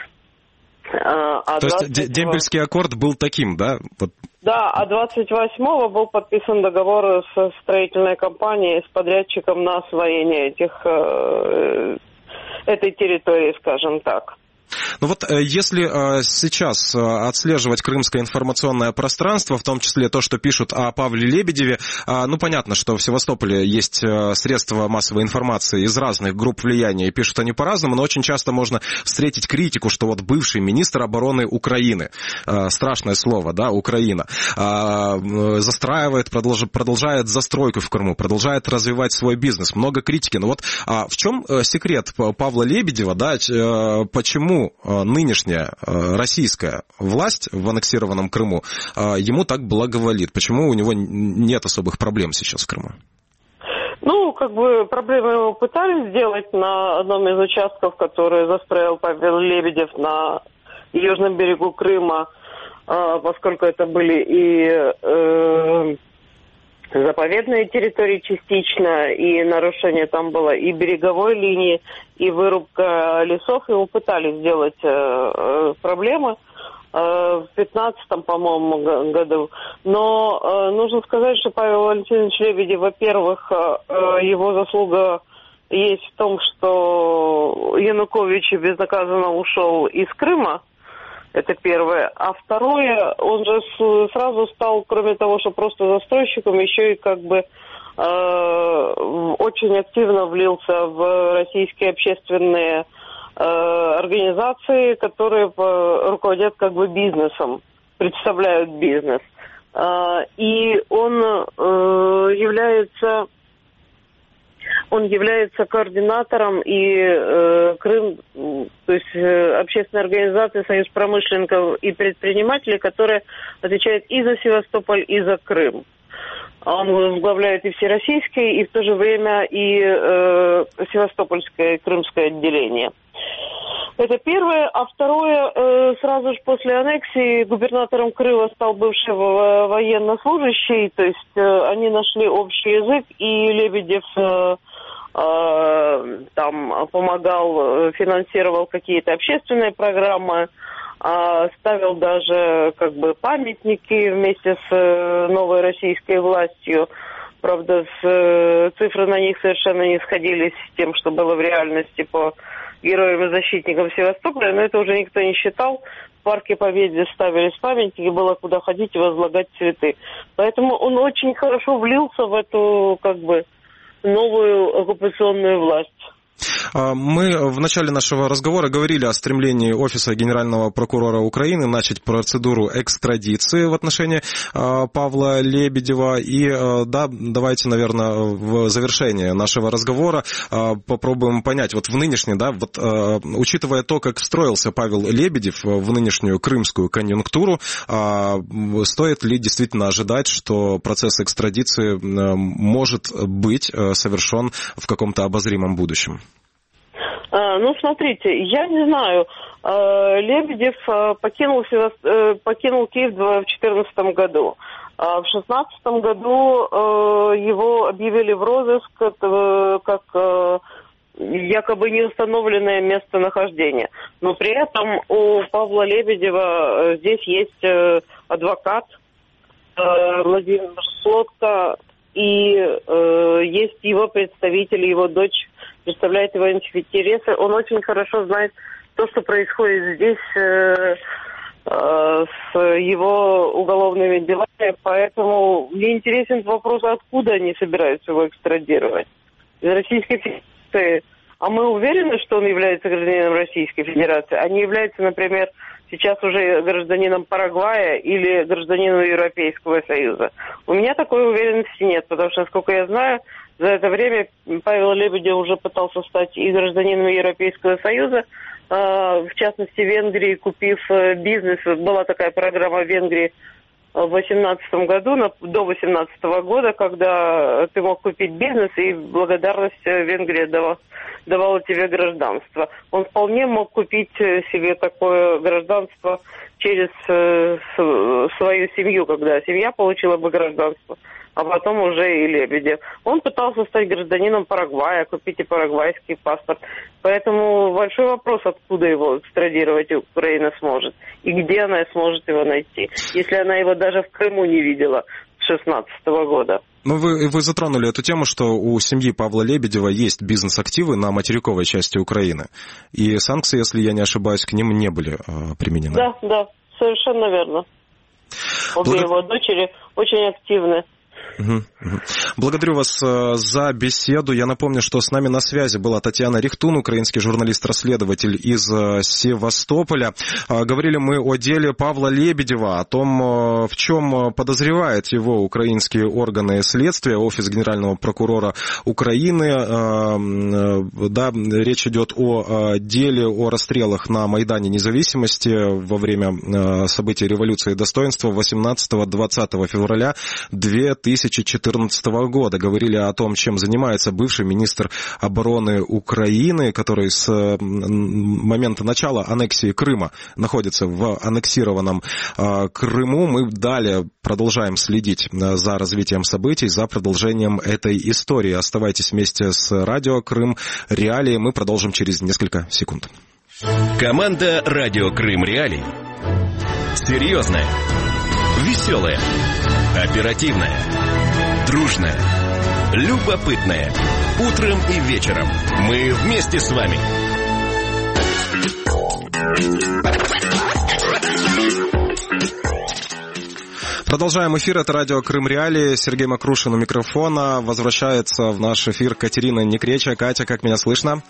А То есть Дембельский аккорд был таким, да? Вот. Да, а двадцать восьмого был подписан договор со строительной компанией, с подрядчиком на освоение этих, э, этой территории, скажем так. Ну вот если сейчас отслеживать крымское информационное пространство, в том числе то, что пишут о Павле Лебедеве, ну понятно, что в Севастополе есть средства массовой информации из разных групп влияния, и пишут они по-разному, но очень часто можно встретить критику, что вот бывший министр обороны Украины, страшное слово, да, Украина, застраивает, продолжает застройку в Крыму, продолжает развивать свой бизнес, много критики. Но вот в чем секрет Павла Лебедева, да, почему нынешняя российская власть в аннексированном Крыму ему так благоволит? Почему у него нет особых проблем сейчас в Крыму? Ну, как бы проблемы его пытались сделать на одном из участков, который застроил Павел Лебедев на южном берегу Крыма, поскольку это были и э, заповедные территории частично, и нарушение там было и береговой линии, и вырубка лесов. Его пытались сделать э, проблемы э, в пятнадцатом, по-моему, году. Но э, нужно сказать, что Павел Валентинович Лебедев, во-первых, э, его заслуга есть в том, что Янукович безнаказанно ушел из Крыма. Это первое. А второе, он же сразу стал, кроме того, что просто застройщиком, еще и как бы э, очень активно влился в российские общественные э, организации, которые руководят как бы бизнесом, представляют бизнес. Э, и он э, является... Он является координатором и э, Крым, то есть э, общественной организации Союз промышленников и предпринимателей, которая отвечает и за Севастополь, и за Крым. Он возглавляет и всероссийское, и в то же время и э, Севастопольское и Крымское отделение. Это первое. А второе, э, сразу же после аннексии губернатором Крыма стал бывший военнослужащий, то есть э, они нашли общий язык, и Лебедев э, э, там помогал, финансировал какие-то общественные программы, э, ставил даже как бы памятники вместе с э, новой российской властью. Правда, с, э, цифры на них совершенно не сходились с тем, что было в реальности по героям и защитникам Севастополя, но это уже никто не считал. В парке Победы ставились памятники, было куда ходить и возлагать цветы. Поэтому он очень хорошо влился в эту, как бы, новую оккупационную власть. Мы в начале нашего разговора говорили о стремлении Офиса Генерального прокурора Украины начать процедуру экстрадиции в отношении Павла Лебедева. И да, давайте, наверное, в завершение нашего разговора попробуем понять, вот в нынешней, да, вот учитывая то, как встроился Павел Лебедев в нынешнюю крымскую конъюнктуру, стоит ли действительно ожидать, что процесс экстрадиции может быть совершен в каком-то обозримом будущем? Ну, смотрите, я не знаю, Лебедев покинул, покинул Киев в две тысячи четырнадцатом году. В две тысячи шестнадцатом году его объявили в розыск как якобы неустановленное местонахождение. Но при этом у Павла Лебедева здесь есть адвокат Владимир Слотко, и есть его представитель, его дочь представляет его интересы. Он очень хорошо знает то, что происходит здесь э, э, с его уголовными делами. Поэтому мне интересен вопрос, откуда они собираются его экстрадировать. Из Российской Федерации. А мы уверены, что он является гражданином Российской Федерации, а не является, например, сейчас уже гражданином Парагвая или гражданином Европейского Союза. У меня такой уверенности нет, потому что, насколько я знаю, за это время Павел Лебедев уже пытался стать и гражданином Европейского Союза, в частности, в Венгрии, купив бизнес. Была такая программа в Венгрии в восемнадцатом году, до восемнадцатого года, когда ты мог купить бизнес, и благодарность Венгрия давала, давала тебе гражданство. Он вполне мог купить себе такое гражданство через свою семью, когда семья получила бы гражданство, а потом уже и Лебедев. Он пытался стать гражданином Парагвая, купить и парагвайский паспорт. Поэтому большой вопрос, откуда его экстрадировать Украина сможет. И где она сможет его найти, если она его даже в Крыму не видела с шестнадцатого года. Ну, вы, вы затронули эту тему, что у семьи Павла Лебедева есть бизнес-активы на материковой части Украины. И санкции, если я не ошибаюсь, к ним не были э, применены. Да, да, совершенно верно. Обе Благо... его дочери очень активны. Угу, угу. Благодарю вас за беседу. Я напомню, что с нами на связи была Татьяна Рихтун, украинский журналист-расследователь из Севастополя. Говорили мы о деле Павла Лебедева, о том, в чем подозревают его украинские органы следствия, офис генерального прокурора Украины. Да, речь идет о деле о расстрелах на Майдане Независимости во время событий революции достоинства восемнадцатого-двадцатого февраля две тысячи четырнадцатого года. Говорили о том, чем занимается бывший министр обороны Украины, который с момента начала аннексии Крыма находится в аннексированном Крыму. Мы далее продолжаем следить за развитием событий, за продолжением этой истории. Оставайтесь вместе с радио Крым Реалии. Мы продолжим через несколько секунд. Команда радио Крым Реалии. Серьезная, веселая, оперативная, дружная, любопытная. Утром и вечером мы вместе с вами. Продолжаем эфир. Это радио Крым Реалии. Сергей Макрушин у микрофона. Возвращается в наш эфир Катерина Некреча. Катя, как меня слышно?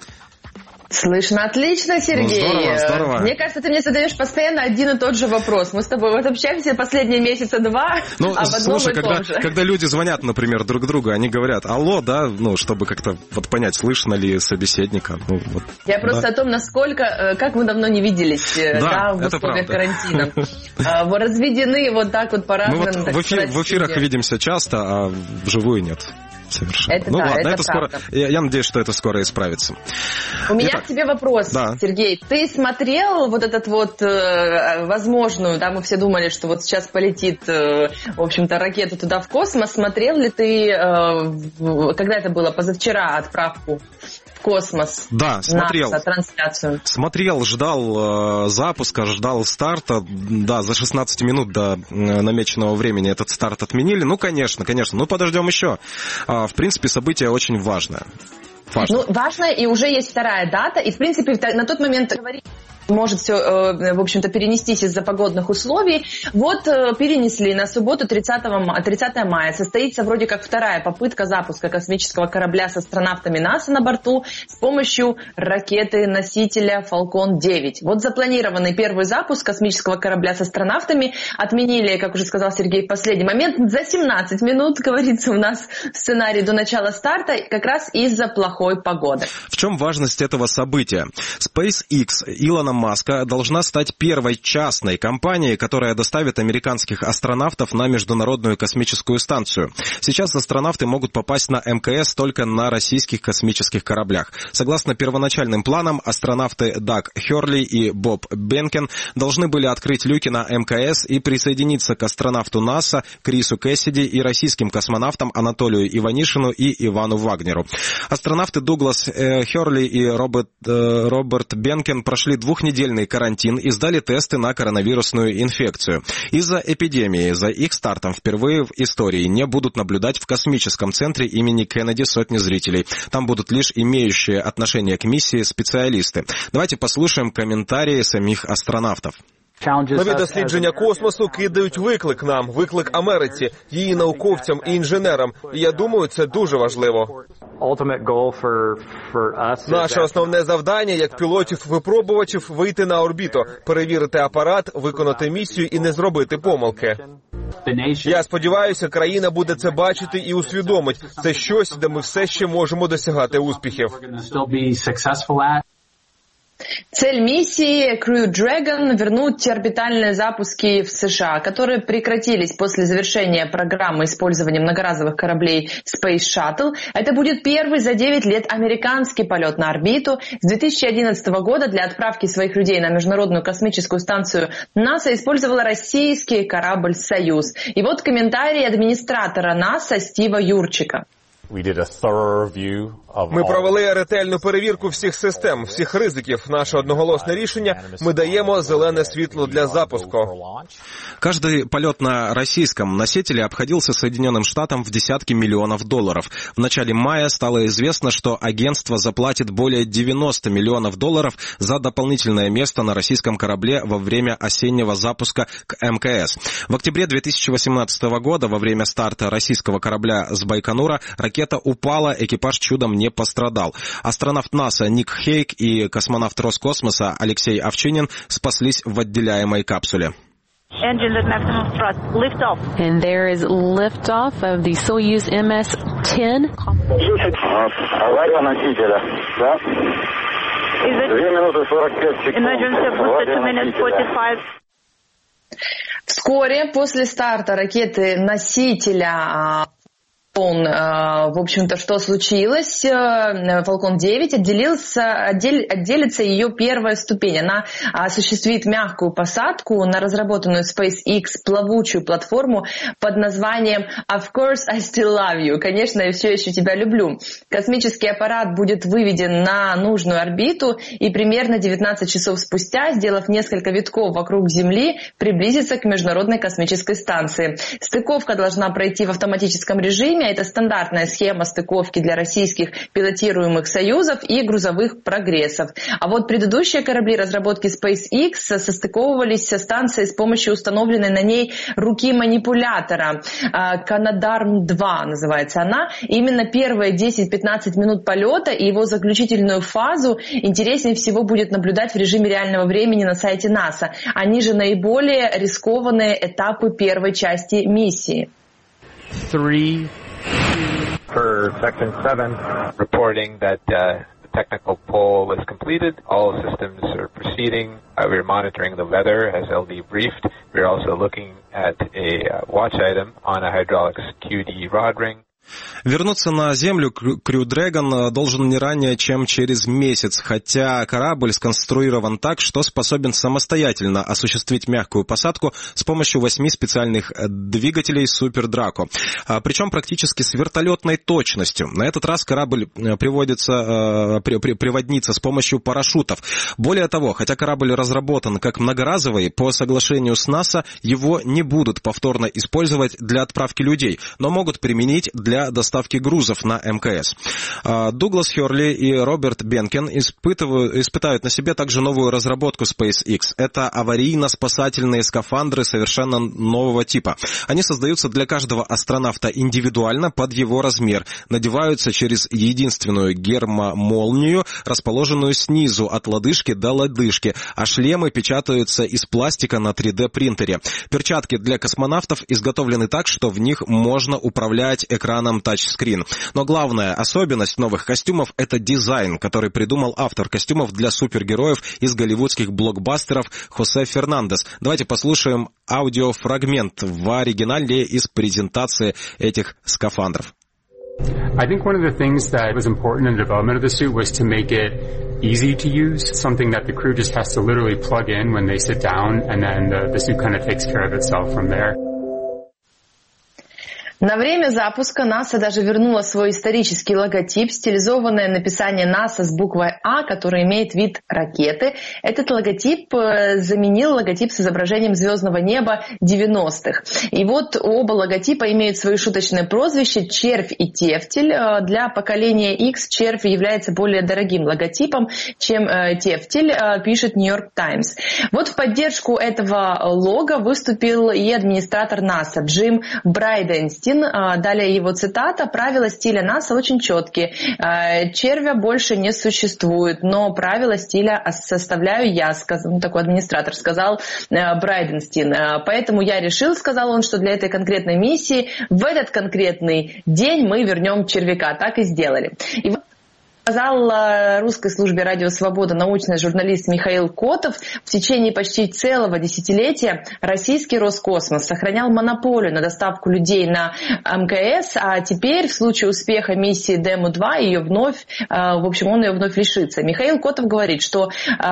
Слышно отлично, Сергей. Ну, здорово, здорово. Мне кажется, ты мне задаешь постоянно один и тот же вопрос. Мы с тобой вот общаемся последние месяца два, ну, а в одном слушай, и когда, том же. Когда люди звонят, например, друг другу, они говорят «алло», да, ну, чтобы как-то вот понять, слышно ли собеседника. Ну, вот, Я да. просто о том, насколько, как мы давно не виделись, да, да в условиях карантина. Разведены вот так вот по-разному. Мы вот в, эфир, в эфирах видимся часто, а вживую нет. Совершенно. Это, ну да, ладно, это, это скоро. Я, я надеюсь, что это скоро исправится. У меня Итак, к тебе вопрос, да. Сергей. Ты смотрел вот этот вот э, возможную, да, мы все думали, что вот сейчас полетит, э, в общем-то, ракета туда в космос. Смотрел ли ты, э, в, когда это было, позавчера, отправку в космос? Да, смотрел. НАСА, трансляцию. Смотрел, ждал э, запуска, ждал старта. Да, за шестнадцать минут до э, намеченного времени этот старт отменили. Ну, конечно, конечно. Ну, подождем еще. Э, в принципе, событие очень важное. Важно. Ну, важно, и уже есть вторая дата. И, в принципе, на тот момент говорили, может все, в общем-то, перенестись из-за погодных условий. Вот перенесли на субботу тридцатое мая. Состоится вроде как вторая попытка запуска космического корабля с астронавтами НАСА на борту с помощью ракеты-носителя Falcon девять. Вот запланированный первый запуск космического корабля с астронавтами отменили, как уже сказал Сергей, в последний момент за семнадцать минут, говорится у нас в сценарии до начала старта, как раз из-за плохой погоды. В чем важность этого события? SpaceX Илона Маска должна стать первой частной компанией, которая доставит американских астронавтов на Международную космическую станцию. Сейчас астронавты могут попасть на эм ка эс только на российских космических кораблях. Согласно первоначальным планам, астронавты Даг Херли и Боб Бенкен должны были открыть люки на эм ка эс и присоединиться к астронавту НАСА Крису Кэссиди и российским космонавтам Анатолию Иванишину и Ивану Вагнеру. Астронавты Дуглас э, Херли и Роберт, э, Роберт Бенкен прошли двухнедельный недельный карантин и сдали тесты на коронавирусную инфекцию. Из-за эпидемии за их стартом впервые в истории не будут наблюдать в космическом центре имени Кеннеди сотни зрителей. Там будут лишь имеющие отношение к миссии специалисти. Давайте послушаем коментарі самих астронавтів. Нові дослідження космосу кидають виклик нам, виклик Америці, її науковцям і інженерам. І я думаю, це дуже важливо. Наше основне завдання, як пілотів-випробувачів, вийти на орбіту, перевірити апарат, виконати місію і не зробити помилки. Я сподіваюся, країна буде це бачити і усвідомить. Це щось, де ми все ще можемо досягати успіхів. Цель миссии Crew Dragon — вернуть орбитальные запуски в США, которые прекратились после завершения программы использования многоразовых кораблей Space Shuttle. Это будет первый за девять лет американский полет на орбиту. С две тысячи одиннадцатого года для отправки своих людей на Международную космическую станцию НАСА использовала российский корабль «Союз». И вот комментарий администратора НАСА Стива Юрчика. Ми провели ретельну перевірку всіх систем, всіх ризиків. Наше одноголосне рішення – ми даємо зелене світло для запуску. Каждый полет на российском носителе обходился Соединенным Штатам в десятки миллионов долларов. В начале мая стало известно, что агентство заплатит более девяносто миллионов долларов за дополнительное место на российском корабле во время осеннего запуска к эм ка эс. В октябре две тысячи восемнадцатого года во время старта российского корабля с Байконура ракета упала, экипаж чудом не пострадал. Астронавт НАСА Ник Хейк и космонавт Роскосмоса Алексей Овчинин спаслись в отделяемой капсуле. Engines at maximum thrust. Lift off. And there is lift off of the Soyuz эм эс ten. Emergency booster two minutes forty-five. Вскоре после старта ракеты-носителя в общем-то, что случилось? Falcon девять отделился, отдел, отделится ее первая ступень. Она осуществит мягкую посадку на разработанную SpaceX плавучую платформу под названием Of course I still love you. Конечно, я все еще тебя люблю. Космический аппарат будет выведен на нужную орбиту и примерно девятнадцать часов спустя, сделав несколько витков вокруг Земли, приблизится к Международной космической станции. Стыковка должна пройти в автоматическом режиме. Это стандартная схема стыковки для российских пилотируемых «Союзов» и грузовых «Прогрессов». А вот предыдущие корабли разработки SpaceX состыковывались со станцией с помощью установленной на ней руки манипулятора. Canadarm два называется она. Именно первые десять-пятнадцать минут полета и его заключительную фазу интереснее всего будет наблюдать в режиме реального времени на сайте НАСА. Они же наиболее рискованные этапы первой части миссии. Three. Per Section seven, reporting that uh, the technical poll was completed. All systems are proceeding. Uh, we're monitoring the weather, as L D briefed. We're also looking at a uh, watch item on a hydraulics Q D rod ring. Вернуться на Землю Crew Dragon должен не ранее, чем через месяц, хотя корабль сконструирован так, что способен самостоятельно осуществить мягкую посадку с помощью восьми специальных двигателей Super Draco, причем практически с вертолетной точностью. На этот раз корабль приводится, при, при, приводнится с помощью парашютов. Более того, хотя корабль разработан как многоразовый, по соглашению с НАСА его не будут повторно использовать для отправки людей, но могут применить для доставки грузов на эм ка эс. Дуглас Хёрли и Роберт Бенкен испытывают, испытают на себе также новую разработку SpaceX. Это аварийно-спасательные скафандры совершенно нового типа. Они создаются для каждого астронавта индивидуально под его размер, надеваются через единственную гермомолнию, расположенную снизу от лодыжки до лодыжки, а шлемы печатаются из пластика на три дэ принтере. Перчатки для космонавтов изготовлены так, что в них можно управлять экраном тачскрин. Но главная особенность новых костюмов — это дизайн, который придумал автор костюмов для супергероев из голливудских блокбастеров Хосе Фернандес. Давайте послушаем аудиофрагмент в оригинале из презентации этих скафандров. I think one of the things that was important in the development of the suit was to make it easy to use, something that the crew just has to literally plug in when they sit down, and then the, the suit kind of takes care of itself from there. На время запуска НАСА даже вернула свой исторический логотип, стилизованное написание НАСА с буквой А, который имеет вид ракеты. Этот логотип заменил логотип с изображением звездного неба девяностых. И вот оба логотипа имеют свои шуточные прозвища «Червь» и «Тефтель». Для поколения X «Червь» является более дорогим логотипом, чем «Тефтель», пишет Нью-Йорк Таймс. Вот в поддержку этого лого выступил и администратор НАСА Джим Брайденстин. Далее его цитата: «Правила стиля НАСА очень четкие. Червя больше не существует, но правила стиля составляю я», сказал, ну, такой администратор, сказал Брайденстин. «Поэтому я решил», сказал он, «что для этой конкретной миссии в этот конкретный день мы вернем червяка». Так и сделали. И Сказал русской службе «Радио Свобода» научный журналист Михаил Котов. В течение почти целого десятилетия российский Роскосмос сохранял монополию на доставку людей на эм ка эс, а теперь в случае успеха миссии Дэму два ее вновь, в общем, он ее вновь лишится. Михаил Котов говорит, что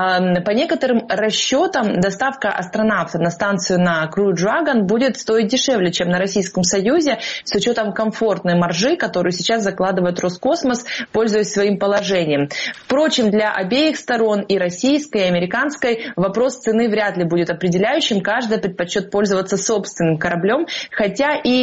по некоторым расчетам доставка астронавтов на станцию на Crew Dragon будет стоить дешевле, чем на Российском Союзе, с учетом комфортной маржи, которую сейчас закладывает Роскосмос, пользуясь своим положением. положением. Впрочем, для обеих сторон, и российской, и американской, вопрос цены вряд ли будет определяющим. Каждый предпочтет пользоваться собственным кораблем, хотя и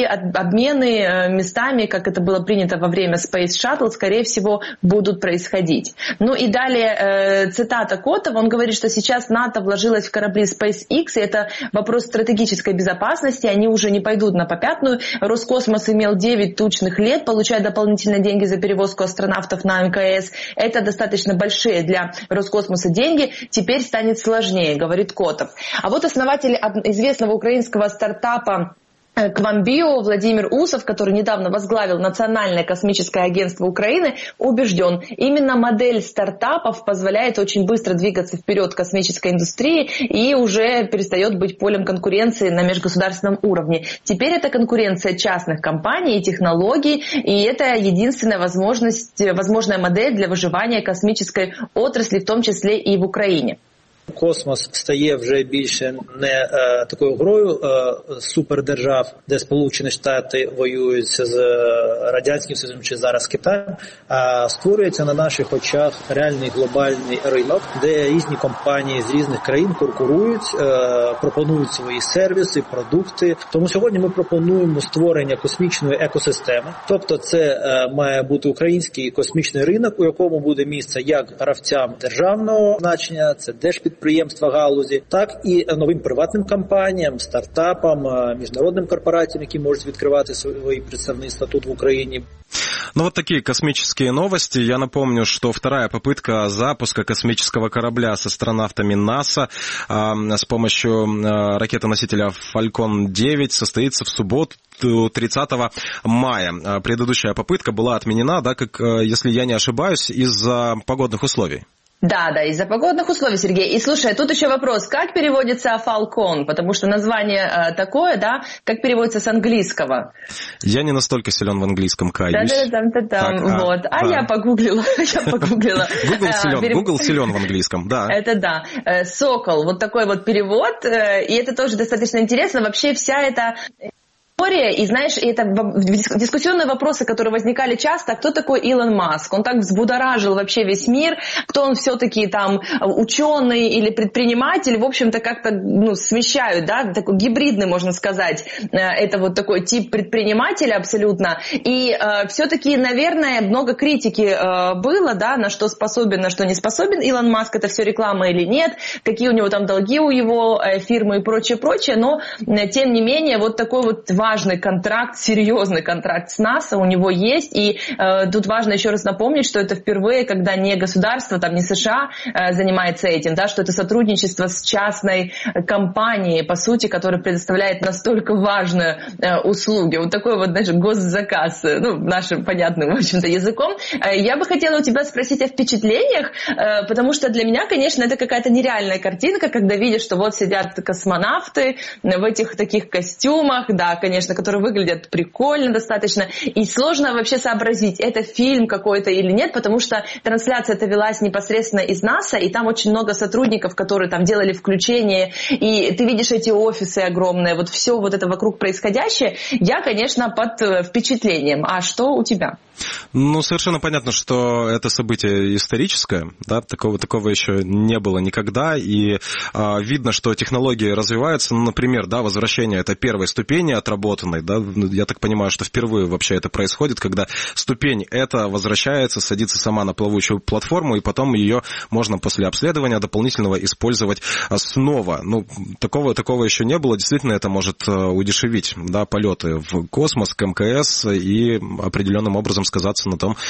обмены местами, как это было принято во время Space Shuttle, скорее всего, будут происходить. Ну и далее цитата Котова. Он говорит, что сейчас НАТО вложилось в корабли SpaceX, и это вопрос стратегической безопасности. Они уже не пойдут на попятную. Роскосмос имел девять тучных лет, получая дополнительные деньги за перевозку астронавтов на эм ка эс. Это достаточно большие для Роскосмоса деньги. Теперь станет сложнее, говорит Котов. А вот основатель известного украинского стартапа Квамбио Владимир Усов, который недавно возглавил Национальное космическое агентство Украины, убежден, именно модель стартапов позволяет очень быстро двигаться вперед космической индустрии и уже перестает быть полем конкуренции на межгосударственном уровне. Теперь это конкуренция частных компаний и технологий, и это единственная возможность, возможная модель для выживания космической отрасли, в том числе и в Украине. Космос стає вже більше не е, такою грою е, супердержав, де Сполучені Штати воюють з Радянським Союзом чи зараз Китаєм, а створюється на наших очах реальний глобальний ринок, де різні компанії з різних країн конкурують, е, пропонують свої сервіси, продукти. Тому сьогодні ми пропонуємо створення космічної екосистеми. Тобто це е, має бути український космічний ринок, у якому буде місце як гравцям державного значення, це держпідприємства, підприємства галузі, так і новим приватним компаніям, стартапам, міжнародним корпораціям, які можуть відкривати свої представництва тут в Украине. Ну вот такие космические новости. Я напомню, что вторая попытка запуска космического корабля с астронавтами НАСА э, с помощью э, ракеты-носителя Falcon девять состоится в субботу тридцатого мая. Предыдущая попытка была отменена, да, как, если я не ошибаюсь, из-за погодных условий. Да, да, из-за погодных условий, Сергей. И слушай, тут еще вопрос, как переводится Falcon? Потому что название э, такое, да, как переводится с английского? Я не настолько силен в английском, каюсь. Да-да-да, вот. А, а я погуглила, я погуглила. Google силен, Google силен в английском, да. Это да. Сокол, вот такой вот перевод, и это тоже достаточно интересно. Вообще вся эта... И, знаешь, это дискуссионные вопросы, которые возникали часто. Кто такой Илон Маск? Он так взбудоражил вообще весь мир. Кто он все-таки там, ученый или предприниматель? В общем-то, как-то ну, смещают, да, такой гибридный, можно сказать. Это вот такой тип предпринимателя абсолютно. И э, все-таки, наверное, много критики э, было, да, на что способен, на что не способен Илон Маск. Это все реклама или нет? Какие у него там долги у его э, фирмы и прочее, прочее. Но, э, тем не менее, вот такой вот важный контракт, серьезный контракт с НАСА у него есть. И э, тут важно еще раз напомнить, что это впервые, когда не государство, там не США э, занимается этим, да, что это сотрудничество с частной компанией, по сути, которая предоставляет настолько важные э, услуги. Вот такой вот, знаешь, госзаказ, ну, нашим понятным, в общем-то, языком. Э, я бы хотела у тебя спросить о впечатлениях, э, потому что для меня, конечно, это какая-то нереальная картинка, когда видишь, что вот сидят космонавты в этих таких костюмах, да, конечно, которые выглядят прикольно достаточно, и сложно вообще сообразить, это фильм какой-то или нет, потому что трансляция эта велась непосредственно из НАСА, и там очень много сотрудников, которые там делали включение, и ты видишь эти офисы огромные, вот все вот это вокруг происходящее. Я, конечно, под впечатлением. А что у тебя? Ну, совершенно понятно, что это событие историческое, да, такого, такого еще не было никогда, и а, видно, что технологии развиваются, ну, например, да, возвращение это первой ступени отработанной, да, я так понимаю, что впервые вообще это происходит, когда ступень эта возвращается, садится сама на плавучую платформу, и потом ее можно после обследования дополнительного использовать снова. Ну, такого, такого еще не было, действительно, это может удешевить, да, полеты в космос, к эм ка эс и определенным образом сказаться на том,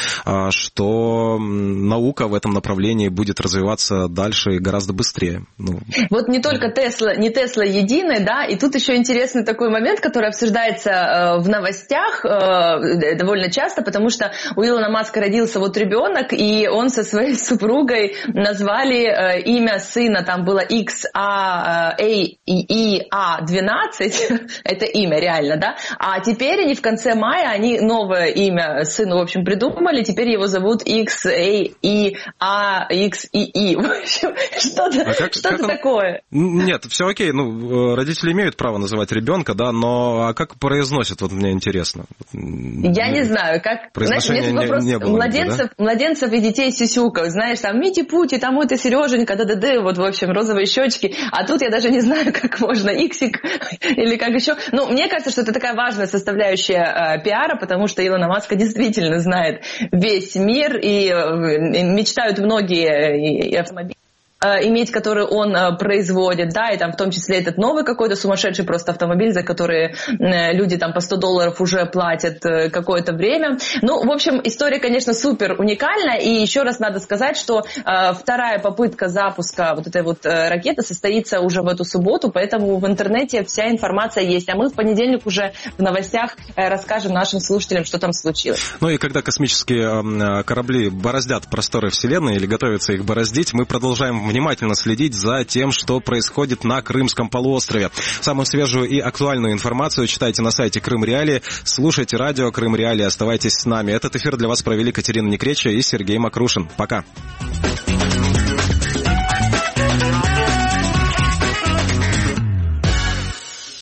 что наука в этом направлении будет развиваться дальше и гораздо быстрее. Ну. Вот не только Тесла, не Тесла единая, да, и тут еще интересный такой момент, который обсуждается обсуждается в новостях довольно часто, потому что у Илона Маска родился вот ребенок, и он со своей супругой назвали имя сына, там было X A E A двенадцать, это имя реально, да, а теперь они в конце мая, они новое имя сыну, в общем, придумали, теперь его зовут X A E A X E E, в общем, что-то, а как, что-то как такое. Нет, все окей, ну, родители имеют право называть ребенка, да, но а как произносят, вот мне интересно. Я не знаю, как, знаешь, мне вопрос не, не было младенцев, нигде, да? младенцев и детей сюсюкают, знаешь, там Мити-Пути, там вот и Сереженька, да-да-да, вот, в общем, розовые щечки, а тут я даже не знаю, как можно, иксик или как еще. Ну, мне кажется, что это такая важная составляющая э, пиара, потому что Илона Маска действительно знает весь мир, и, и мечтают многие и, и автомобили иметь, который он производит, да, и там в том числе этот новый какой-то сумасшедший просто автомобиль, за который люди там по сто долларов уже платят какое-то время. Ну, в общем, история, конечно, супер уникальная, и еще раз надо сказать, что э, вторая попытка запуска вот этой вот э, ракеты состоится уже в эту субботу, поэтому в интернете вся информация есть, а мы в понедельник уже в новостях э, расскажем нашим слушателям, что там случилось. Ну и когда космические корабли бороздят просторы Вселенной или готовятся их бороздить, мы продолжаем внимательно следить за тем, что происходит на Крымском полуострове. Самую свежую и актуальную информацию читайте на сайте Крым Реалии, слушайте радио Крым Реалии, оставайтесь с нами. Этот эфир для вас провели Катерина Некреча и Сергей Макрушин. Пока.